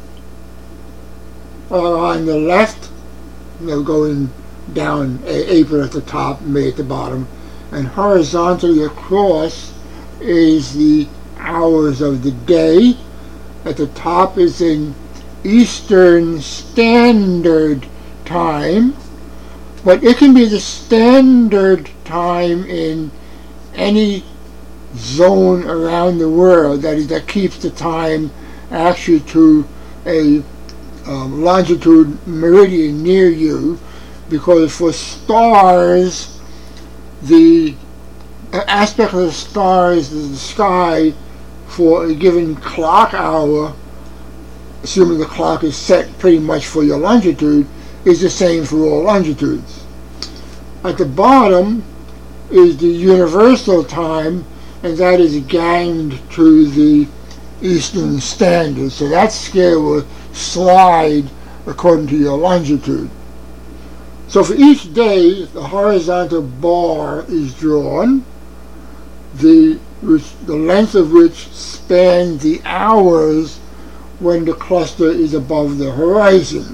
are on the left, they're going down, April at the top, May at the bottom, and horizontally across is the hours of the day. At the top is in Eastern Standard Time, but it can be the standard time in any zone around the world, that is, that keeps the time actually to a um, longitude meridian near you, because for stars, the aspect of the stars in the sky for a given clock hour, assuming the clock is set pretty much for your longitude, is the same for all longitudes. At the bottom is the universal time, and that is ganged to the Eastern Standard. So that scale will slide according to your longitude. So for each day, the horizontal bar is drawn, the, which, the length of which spans the hours when the cluster is above the horizon.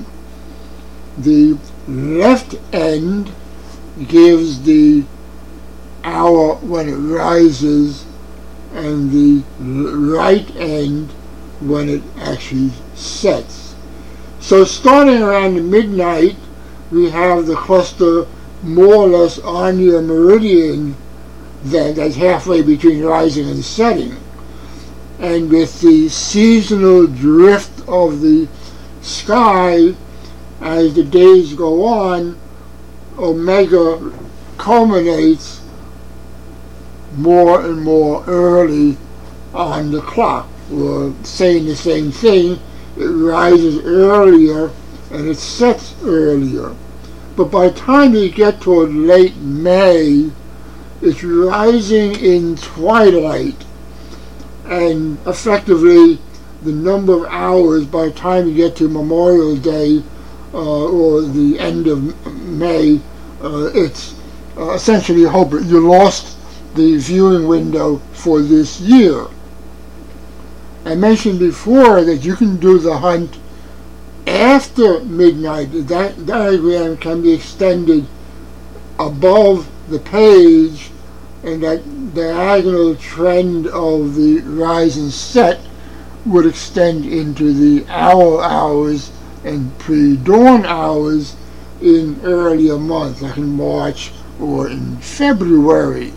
The left end gives the hour when it rises, and the right end when it actually sets. So starting around midnight, we have the cluster more or less on your meridian that, that's halfway between rising and setting. And with the seasonal drift of the sky, as the days go on, Omega culminates more and more early on the clock. We're saying the same thing. It rises earlier and it sets earlier. But by the time you get toward late May, it's rising in twilight, and effectively the number of hours by the time you get to Memorial Day uh, or the end of May, uh, it's uh, essentially hope you lost the viewing window for this year. I mentioned before that you can do the hunt after midnight. That diagram can be extended above the page, and that diagonal trend of the rise and set would extend into the hour hours and pre-dawn hours in earlier months, like in March or in February.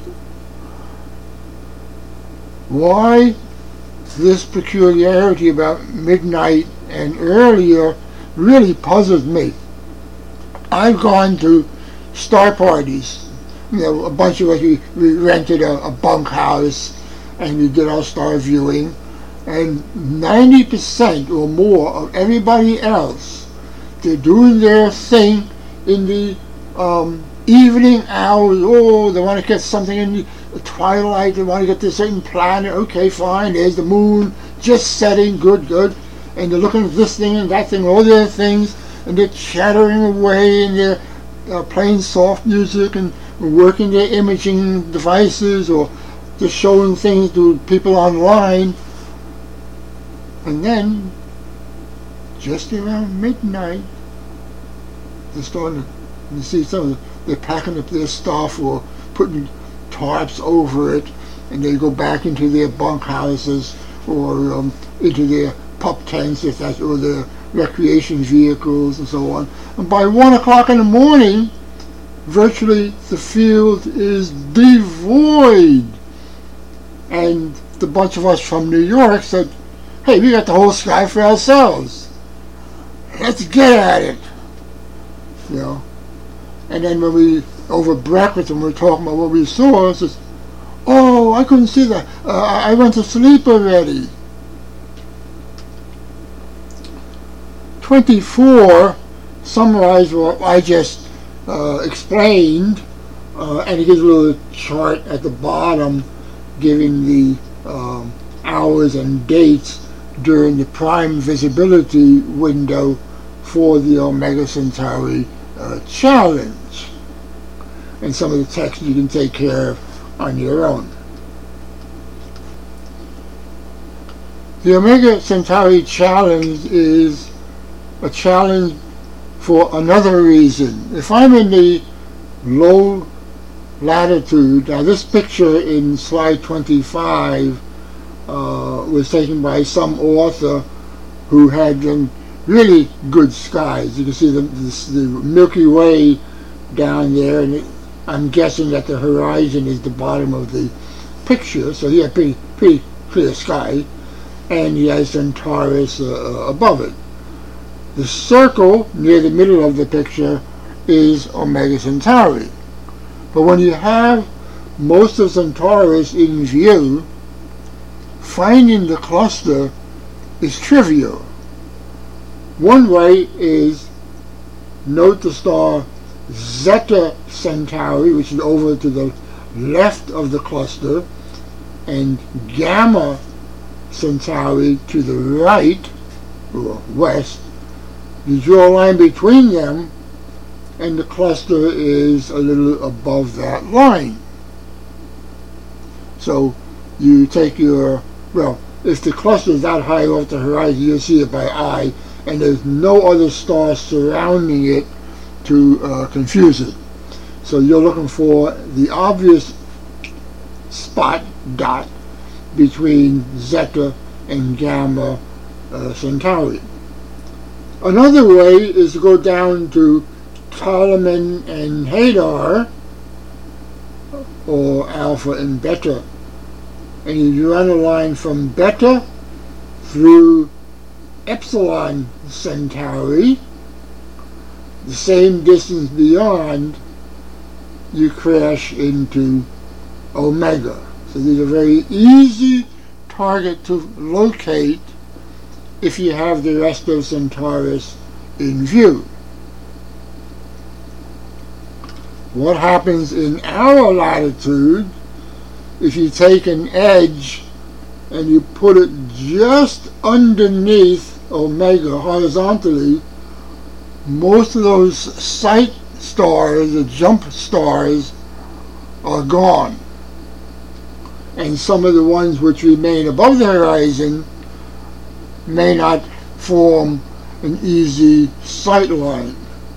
Why this peculiarity about midnight and earlier really puzzles me. I've gone to star parties. You know, a bunch of us, we, we rented a, a bunkhouse and we did our star viewing, and ninety percent or more of everybody else, they're doing their thing in the um, evening hours. Oh, they want to get something in the twilight, they want to get to a certain planet. Okay, fine, there's the moon just setting, good, good. And they're looking at this thing and that thing, all their things, and they're chattering away, and they're uh, playing soft music and working their imaging devices, or just showing things to people online. And then, just around midnight, they're starting to, you see some of them, they're packing up their stuff or putting tarps over it, and they go back into their bunkhouses or um, into their pup tents, if that's, or their recreation vehicles and so on. And by one o'clock in the morning, virtually the field is devoid. And the bunch of us from New York said, hey, we got the whole sky for ourselves. Let's get at it. You know. And then when we, over breakfast, when we were talking about what we saw, it says, oh, I couldn't see that. Uh, I went to sleep already. twenty-four summarized what I just uh, explained, uh, and it gives a little chart at the bottom giving the um, hours and dates during the prime visibility window for the Omega Centauri uh, challenge. And some of the text you can take care of on your own. The Omega Centauri challenge is a challenge for another reason. If I'm in the low latitude, now this picture in slide twenty-five uh, was taken by some author who had um, really good skies. You can see the, the, the Milky Way down there, and it, I'm guessing that the horizon is the bottom of the picture, so he had pretty, pretty clear sky, and he has Centaurus uh, above it. The circle near the middle of the picture is Omega Centauri. But when you have most of Centaurus in view, finding the cluster is trivial. One way is note the star Zeta Centauri, which is over to the left of the cluster, and Gamma Centauri to the right, or west. You draw a line between them, and the cluster is a little above that line. So you take your, well, if the cluster is that high off the horizon, you'll see it by eye, and there's no other stars surrounding it to uh, confuse it. So you're looking for the obvious spot, dot, between Zeta and Gamma uh, Centauri. Another way is to go down to Ptolemy and Hadar, or Alpha and Beta, and you run a line from Beta through Epsilon Centauri, the same distance beyond, you crash into Omega. So these are very easy target to locate if you have the rest of Centaurus in view. What happens in our latitude if you take an edge and you put it just underneath Omega horizontally? Most of those sight stars, the jump stars, are gone. And some of the ones which remain above the horizon may not form an easy sight line.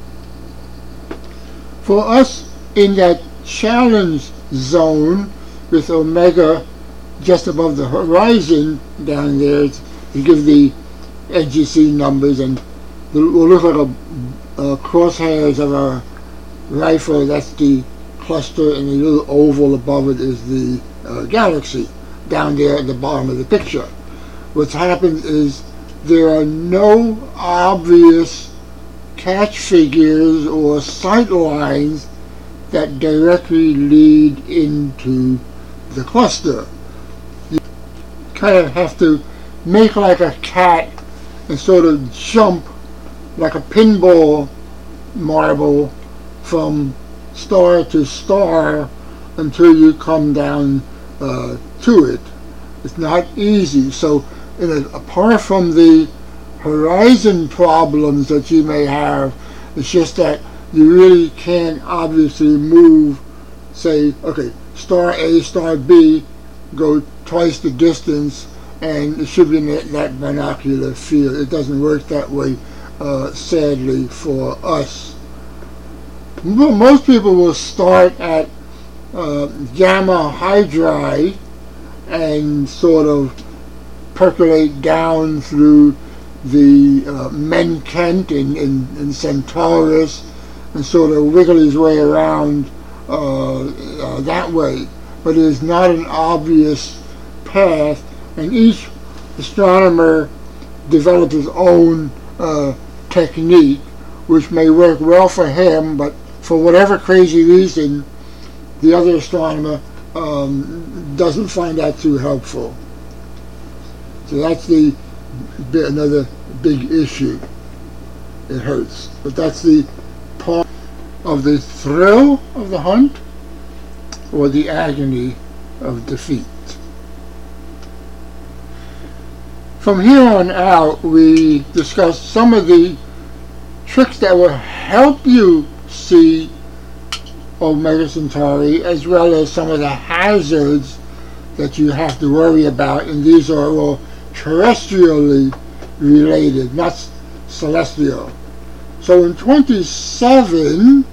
For us in that challenge zone with Omega just above the horizon down there, you give the N G C numbers, and we'll look at a, a crosshairs of our rifle. That's the cluster, and the little oval above it is the uh, galaxy down there at the bottom of the picture. What's happened is there are no obvious catch figures or sight lines that directly lead into the cluster. You kind of have to make like a cat and sort of jump like a pinball marble from star to star until you come down uh, to it. It's not easy. So in a, apart from the horizon problems that you may have, it's just that you really can't obviously move, say, okay, star A, star B, go twice the distance, and it should be in that, that binocular field. It doesn't work that way, uh, sadly, for us. Most people will start at uh, Gamma Hydrae and sort of percolate down through the uh, Mentent and, and, and Centaurus and sort of wiggle his way around uh, uh, that way. But it is not an obvious path, and each astronomer develops his own uh, technique, which may work well for him, but for whatever crazy reason, the other astronomer um, doesn't find that too helpful. So that's the another big issue. It hurts, but that's the part of the thrill of the hunt or the agony of defeat. From here on out, we discussed some of the tricks that will help you see Omega Centauri, as well as some of the hazards that you have to worry about, and these are all terrestrially related, not celestial. So in twenty-seven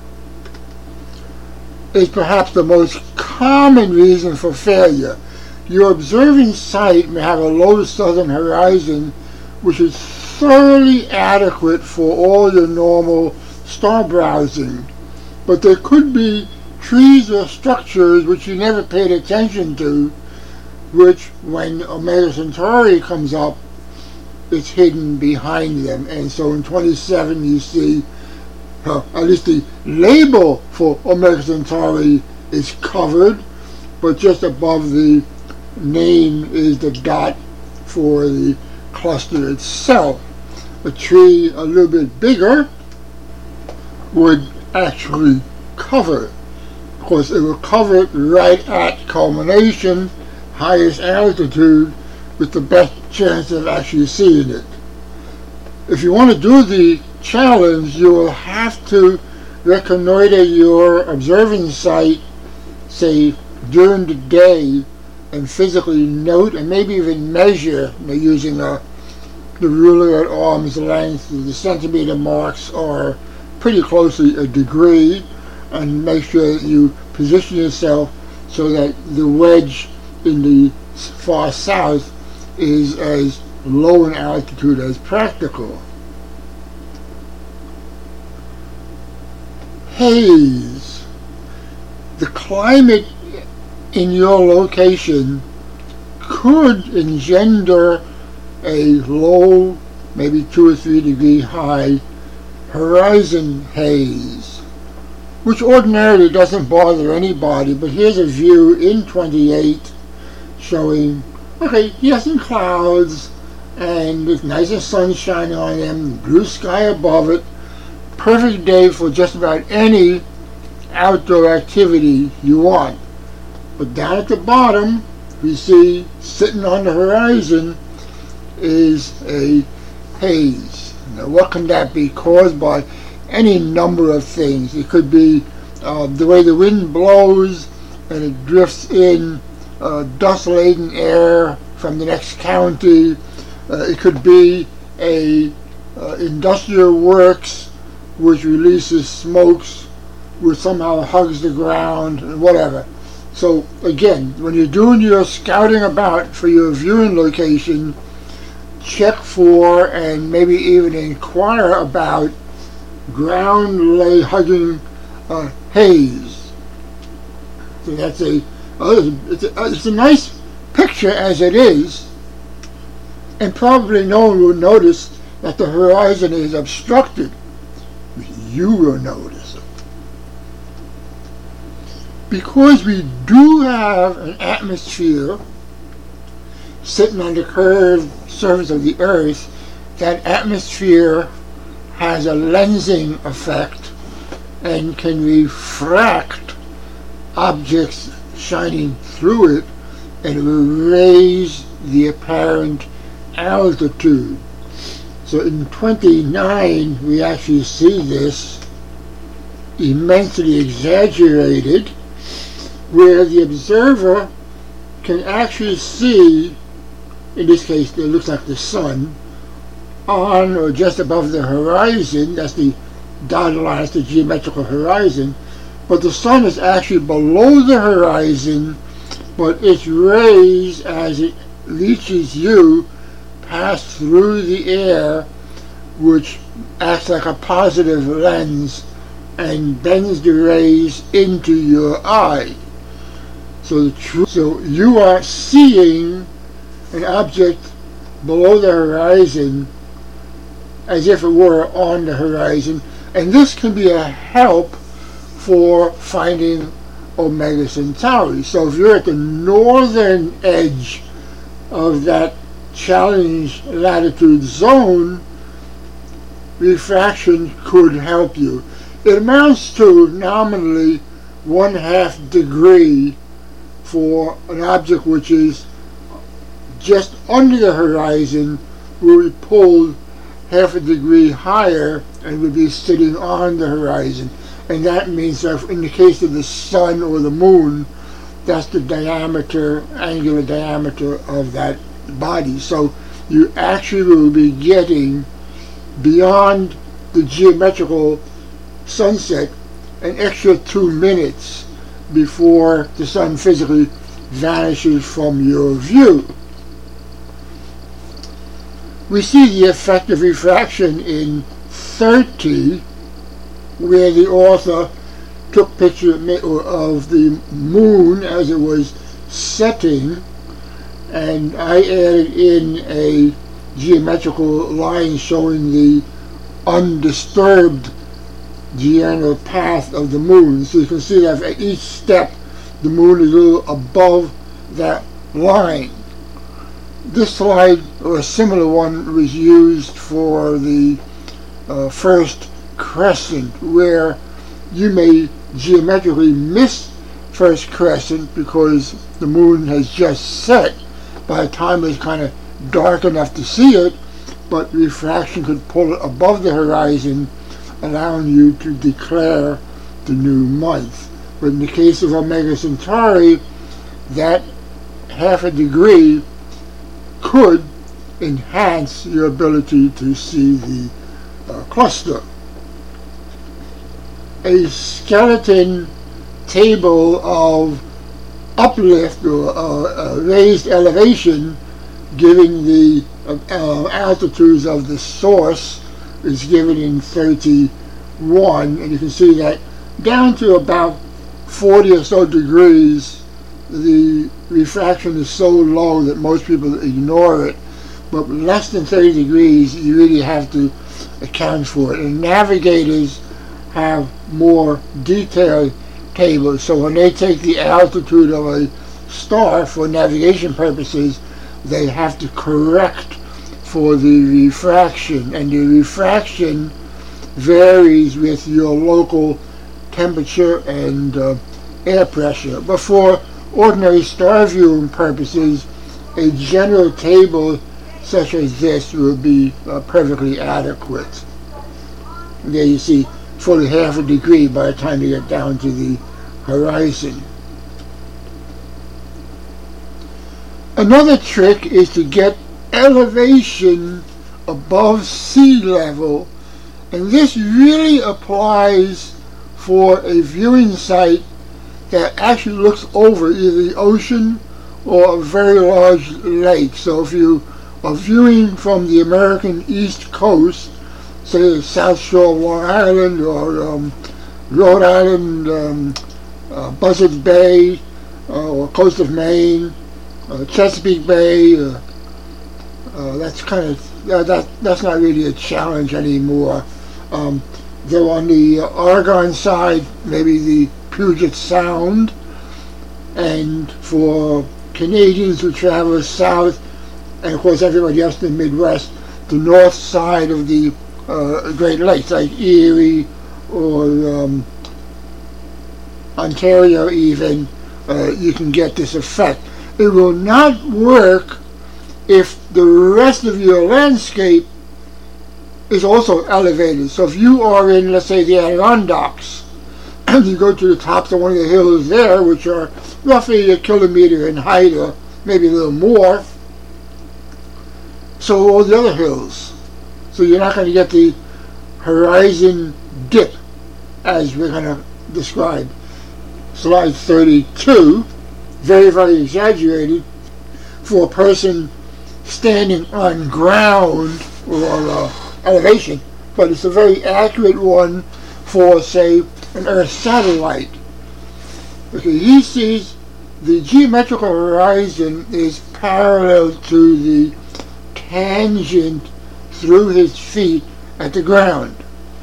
is perhaps the most common reason for failure. Your observing sight may have a low southern horizon, which is thoroughly adequate for all your normal star browsing, but there could be trees or structures which you never paid attention to, which when Omega Centauri comes up, it's hidden behind them. And so in twenty-seven you see, uh, at least the label for Omega Centauri is covered, but just above the name is the dot for the cluster itself. A tree a little bit bigger would actually cover it. Of course, it will cover it right at culmination, highest altitude, with the best chance of actually seeing it. If you want to do the challenge, you will have to reconnoiter your observing site, say, during the day, and physically note and maybe even measure, you know, using a, the ruler at arm's length. The centimeter marks are pretty closely a degree, and make sure that you position yourself so that the wedge in the far south is as low in altitude as practical. Haze. The climate in your location could engender a low, maybe two or three degree high horizon haze, which ordinarily doesn't bother anybody, but here's a view in twenty-eight showing, okay, here's some clouds, and there's nice and sun shining on them, blue sky above it, perfect day for just about any outdoor activity you want. But down at the bottom, we see, sitting on the horizon, is a haze. Now, what can that be caused by? Any number of things. It could be uh, the way the wind blows and it drifts in uh, dust-laden air from the next county. Uh, it could be a uh, industrial works which releases smokes, which somehow hugs the ground, and whatever. So again, when you're doing your scouting about for your viewing location, check for and maybe even inquire about ground lay hugging uh, haze. So that's a, uh, it's a it's a nice picture as it is, and probably no one will notice that the horizon is obstructed. You will notice it. Because we do have an atmosphere sitting on the curved surface of the Earth, that atmosphere has a lensing effect and can refract objects shining through it, and it will raise the apparent altitude. So in twenty-nine we actually see this immensely exaggerated, where the observer can actually see, in this case it looks like the sun, on or just above the horizon. That's the dotted line, that's the geometrical horizon, but the sun is actually below the horizon, but its rays, as it reaches you, pass through the air, which acts like a positive lens and bends the rays into your eye. So, the tr- so you are seeing an object below the horizon as if it were on the horizon, and this can be a help for finding Omega Centauri. So if you're at the northern edge of that challenge latitude zone, refraction could help you. It amounts to nominally one half degree for an object which is just under the horizon, will be pulled half a degree higher and would be sitting on the horizon. And that means that in the case of the sun or the moon, that's the diameter, angular diameter of that body. So you actually will be getting beyond the geometrical sunset an extra two minutes before the sun physically vanishes from your view. We see the effect of refraction in thirty, where the author took picture of the moon as it was setting, and I added in a geometrical line showing the undisturbed diurnal path of the moon. So you can see that at each step the moon is a little above that line. This slide, or a similar one, was used for the uh, first crescent, where you may geometrically miss first crescent because the moon has just set by the time it's kind of dark enough to see it, but refraction could pull it above the horizon, allowing you to declare the new month. But in the case of Omega Centauri, that half a degree could enhance your ability to see the uh, cluster. A skeleton table of uplift or uh, uh, raised elevation, giving the uh, uh, altitudes of the source is given in thirty-one, and you can see that down to about forty or so degrees, the refraction is so low that most people ignore it. But less than thirty degrees, you really have to account for it. And navigators have more detailed tables, so when they take the altitude of a star for navigation purposes, they have to correct for the refraction, and the refraction varies with your local temperature and uh, air pressure. But for ordinary star viewing purposes, a general table such as this will be uh, perfectly adequate. There you see fully half a degree by the time you get down to the horizon. Another trick is to get elevation above sea level, and this really applies for a viewing site that actually looks over either the ocean or a very large lake. So if you are viewing from the American East Coast, say the South Shore of Long Island or um, Rhode Island, um, uh, Buzzards Bay, uh, or coast of Maine, uh, Chesapeake Bay, uh, uh, that's kind of uh, that that's not really a challenge anymore. Um, though on the Oregon side, maybe the Puget Sound, and for Canadians who travel south, and of course everybody else in the Midwest, the north side of the uh, Great Lakes, like Erie or um, Ontario even, uh, you can get this effect. It will not work if the rest of your landscape is also elevated. So if you are in, let's say, the Adirondacks, and you go to the tops of one of the hills there, which are roughly a kilometer in height or maybe a little more, so all the other hills. So you're not going to get the horizon dip as we're going to describe. Slide thirty-two, very, very exaggerated for a person standing on ground or uh, elevation, but it's a very accurate one for, say, an Earth satellite. Okay, he sees the geometrical horizon is parallel to the tangent through his feet at the ground.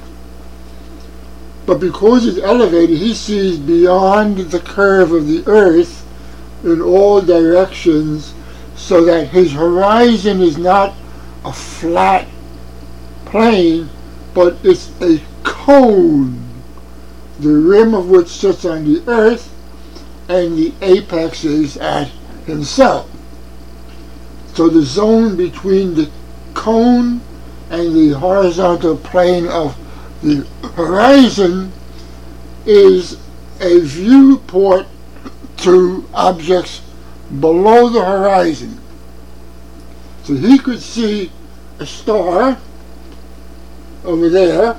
But because it's elevated, he sees beyond the curve of the Earth in all directions, so that his horizon is not a flat plane, but it's a cone, the rim of which sits on the Earth, and the apex is at himself. So the zone between the cone and the horizontal plane of the horizon is a viewport to objects below the horizon. So he could see a star over there,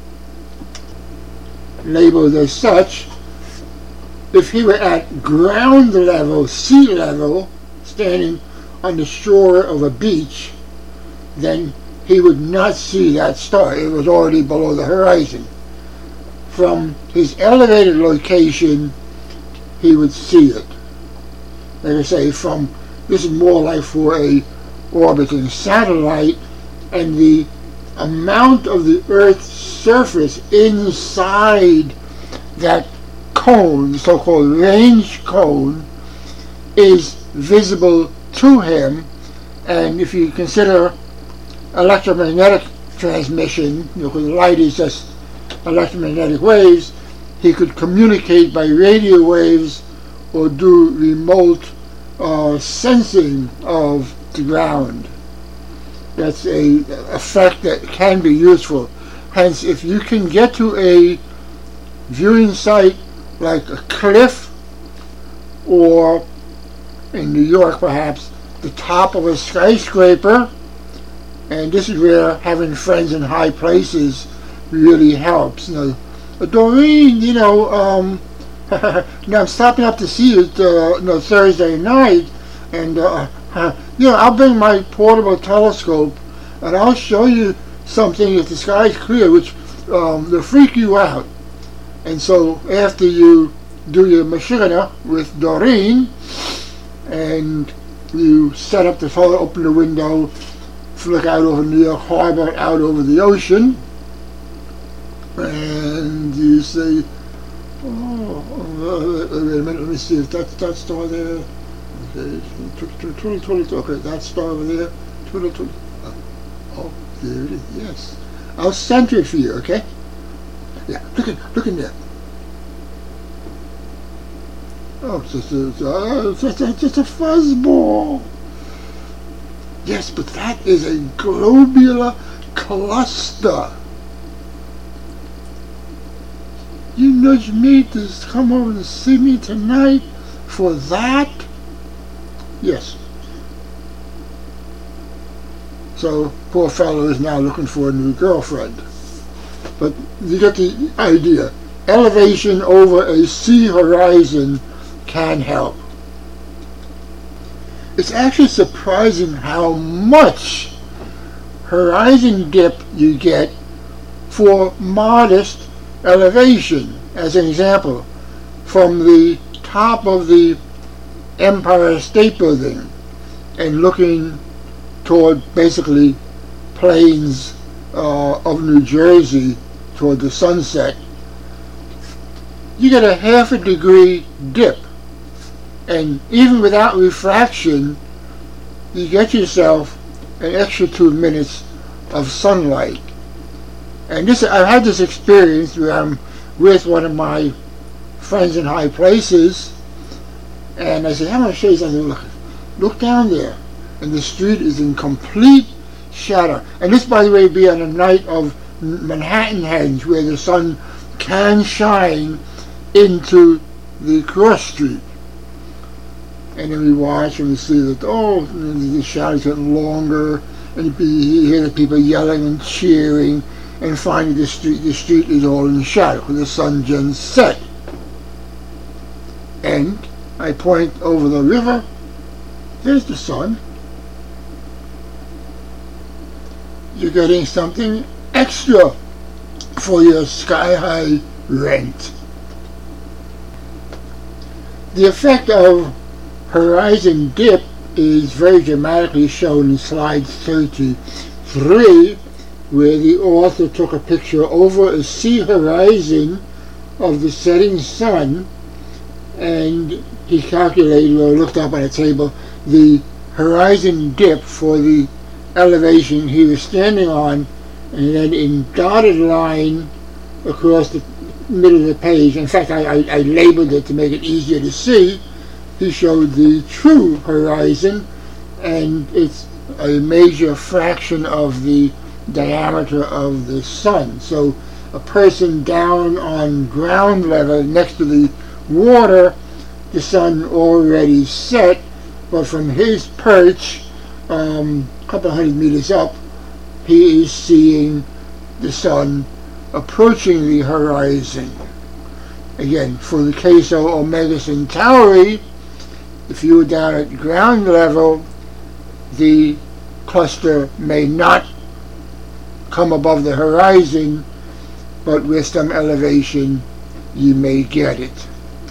labeled as such. If he were at ground level, sea level, standing on the shore of a beach, then he would not see that star. It was already below the horizon. From his elevated location, he would see it. Like I say, from this is more like for a orbiting satellite, and the amount of the Earth's surface inside that cone, the so-called range cone, is visible to him. And if you consider electromagnetic transmission, because light is just electromagnetic waves, he could communicate by radio waves or do remote uh, sensing of the ground. That's a effect that can be useful. Hence, if you can get to a viewing site like a cliff, or in New York perhaps, the top of a skyscraper, and this is where having friends in high places really helps. You know, Doreen, you know, um, Now I'm stopping up to see it uh, no, Thursday night, and uh, uh, you know, I'll bring my portable telescope, and I'll show you something if the sky's clear, which um, will freak you out. And so after you do your Mashigana with Doreen, and you set up the photo, open the window, look out over New York Harbor, out over the ocean, and you say, oh, uh, wait a minute, let me see if that's that star there. Okay, twiddle, twiddle, twiddle. Okay, that star over there. Twiddle, twiddle. Uh, oh, there it is. Yes, I'll center it for you. Okay. Yeah, look at look in there. Oh, it's just a, it's just a, just a fuzzball. Yes, but that is a globular cluster. You nudge me to come over to see me tonight for that? Yes. So, poor fellow is now looking for a new girlfriend. But you get the idea. Elevation over a sea horizon can help. It's actually surprising how much horizon dip you get for modest elevation. As an example, from the top of the Empire State Building and looking toward basically plains uh, of New Jersey toward the sunset, you get a half a degree dip. And even without refraction, you get yourself an extra two minutes of sunlight. And this, I've had this experience where I'm with one of my friends in high places, and I say, I'm going to show you something. Look, look down there. And the street is in complete shadow. And this, by the way, would be on a night of Manhattan Henge, where the sun can shine into the cross street. And then we watch and we see that, oh, the shadows getting longer, and you hear the people yelling and cheering, and finally the street the street is all in shadow because the sun just set. And I point over the river, there's the sun. You're getting something extra for your sky-high rent. The effect of horizon dip is very dramatically shown in slide thirty-three, where the author took a picture over a sea horizon of the setting sun, and he calculated or looked up on a table the horizon dip for the elevation he was standing on, and then in dotted line across the middle of the page, in fact I, I, I labeled it to make it easier to see, he showed the true horizon, and it's a major fraction of the diameter of the sun. So a person down on ground level next to the water, the sun already set, but from his perch, um, a couple hundred meters up, he is seeing the sun approaching the horizon. Again, for the case of Omega Centauri, if you were down at ground level, the cluster may not come above the horizon, but with some elevation you may get it.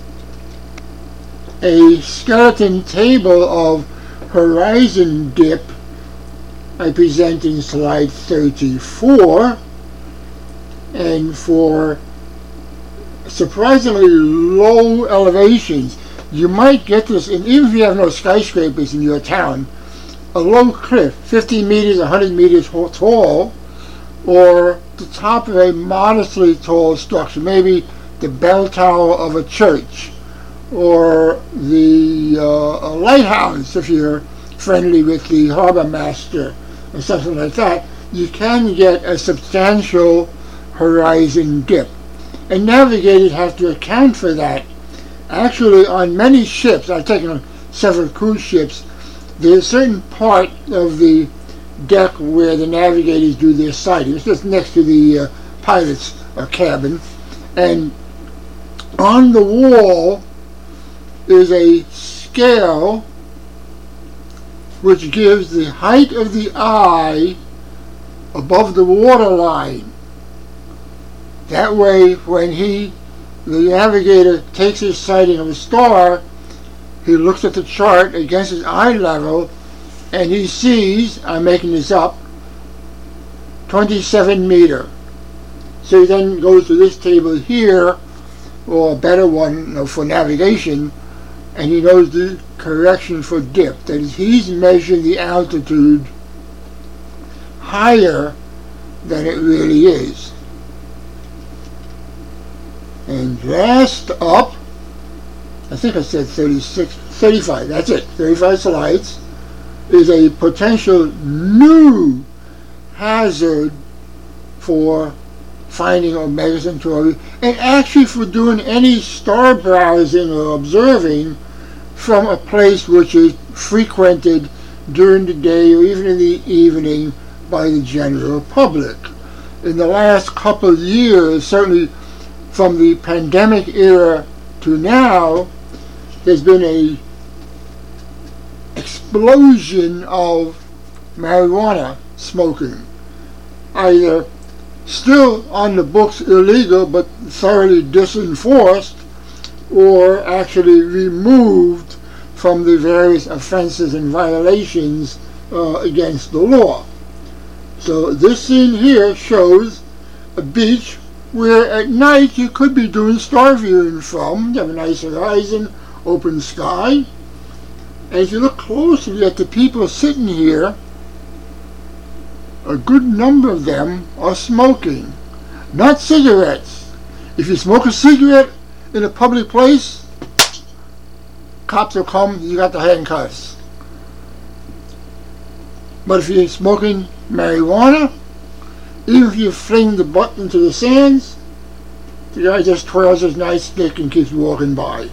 A skeleton table of horizon dip I present in slide thirty-four, and for surprisingly low elevations you might get this, and even if you have no skyscrapers in your town, a low cliff, fifty meters, one hundred meters tall, or the top of a modestly tall structure, maybe the bell tower of a church, or the uh, a lighthouse if you're friendly with the harbor master, or something like that, you can get a substantial horizon dip. And navigators have to account for that. Actually, on many ships, I've taken on several cruise ships, there's a certain part of the deck where the navigators do their sighting. It's just next to the uh, pilot's uh, cabin. And On the wall is a scale which gives the height of the eye above the waterline. That way, when he, the navigator, takes his sighting of a star, he looks at the chart against his eye level, and he sees, I'm making this up, twenty-seven meter. So he then goes to this table here, or a better one, you know, for navigation, and he knows the correction for dip. That is, he's measuring the altitude higher than it really is. And last up, I think I said thirty-six, thirty-five, that's it, thirty-five slides, is a potential new hazard for finding Omega Centauri, and actually for doing any star browsing or observing from a place which is frequented during the day or even in the evening by the general public. In the last couple of years, certainly from the pandemic era to now, there's been a explosion of marijuana smoking, either still on the books illegal but thoroughly disenforced, or actually removed from the various offenses and violations uh, against the law. So this scene here shows a beach where at night you could be doing star viewing from. You have a nice horizon, open sky, and if you look closely at the people sitting here, a good number of them are smoking, not cigarettes. If you smoke a cigarette in a public place, cops will come, you got the handcuffs. But if you're smoking marijuana, even if you fling the butt into the sands, the guy just twirls his nice stick and keeps walking by.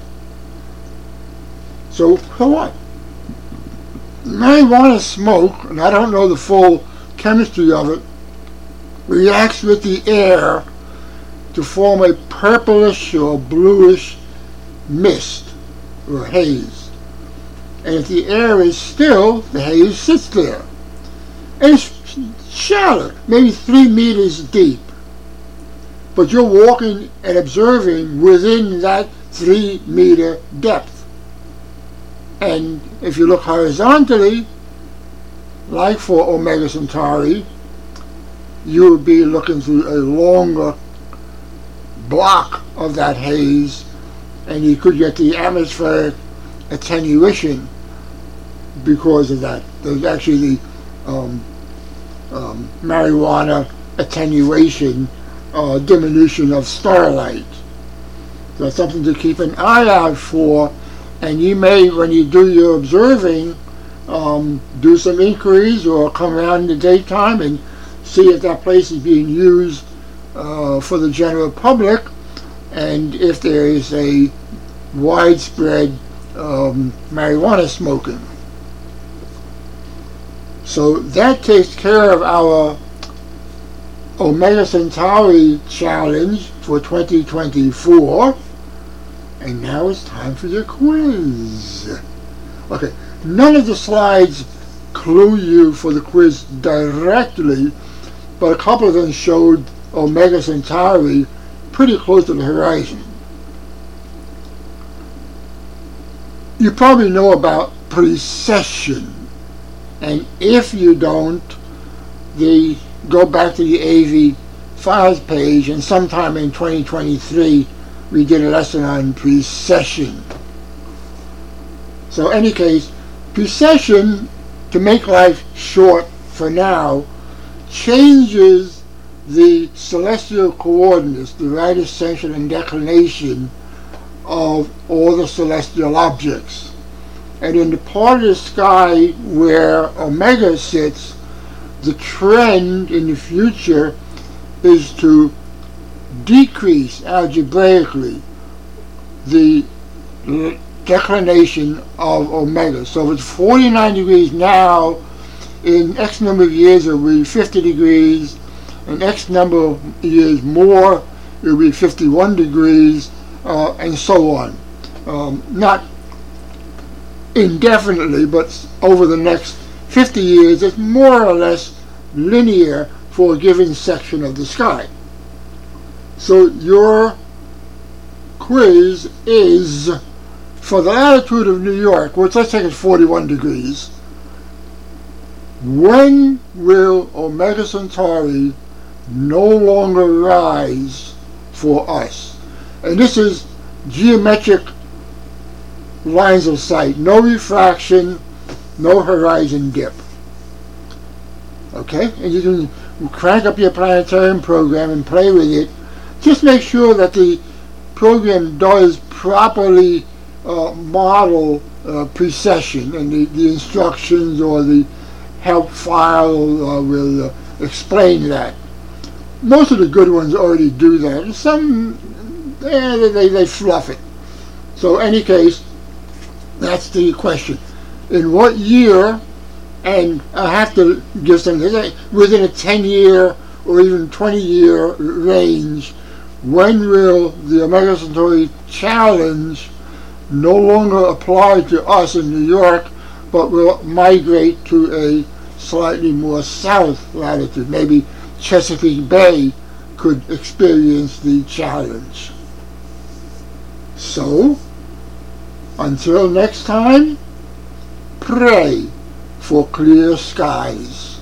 So, so what? Marijuana smoke, and I don't know the full chemistry of it, reacts with the air to form a purplish or bluish mist or haze. And if the air is still, the haze sits there. And it's shallow, maybe three meters deep. But you're walking and observing within that three meter depth. And if you look horizontally, like for Omega Centauri, you would be looking through a longer block of that haze, and you could get the atmospheric attenuation because of that. There's actually the um, um, marijuana attenuation, uh, diminution of starlight. So that's something to keep an eye out for, and you may, when you do your observing, um, do some inquiries or come around in the daytime and see if that place is being used uh, for the general public, and if there is a widespread um, marijuana smoking. So that takes care of our Omega Centauri challenge for twenty twenty-four. And now it's time for your quiz. Okay, none of the slides clue you for the quiz directly, but a couple of them showed Omega Centauri pretty close to the horizon. You probably know about precession, and if you don't, the go back to the A V files page, and sometime in twenty twenty-three we did a lesson on precession. So in any case, precession, to make life short for now, changes the celestial coordinates, the right ascension and declination of all the celestial objects. And in the part of the sky where Omega sits, the trend in the future is to decrease algebraically the declination of Omega. So if it's forty-nine degrees now, in X number of years it will be fifty degrees, in X number of years more it will be fifty-one degrees, uh, and so on. Um, not indefinitely, but over the next fifty years, it's more or less linear for a given section of the sky. So your quiz is, for the latitude of New York, which let's take it forty-one degrees, when will Omega Centauri no longer rise for us? And this is geometric lines of sight, no refraction, no horizon dip. Okay, and you can crank up your planetarium program and play with it. Just make sure that the program does properly uh, model uh, precession, and the, the instructions or the help file uh, will uh, explain that. Most of the good ones already do that. Some, eh, they, they, they fluff it. So in any case, that's the question. In what year, and I have to give some, within a ten-year or even twenty-year range, when will the Omega Centauri challenge no longer apply to us in New York, but will migrate to a slightly more south latitude? Maybe Chesapeake Bay could experience the challenge. So, until next time, pray for clear skies.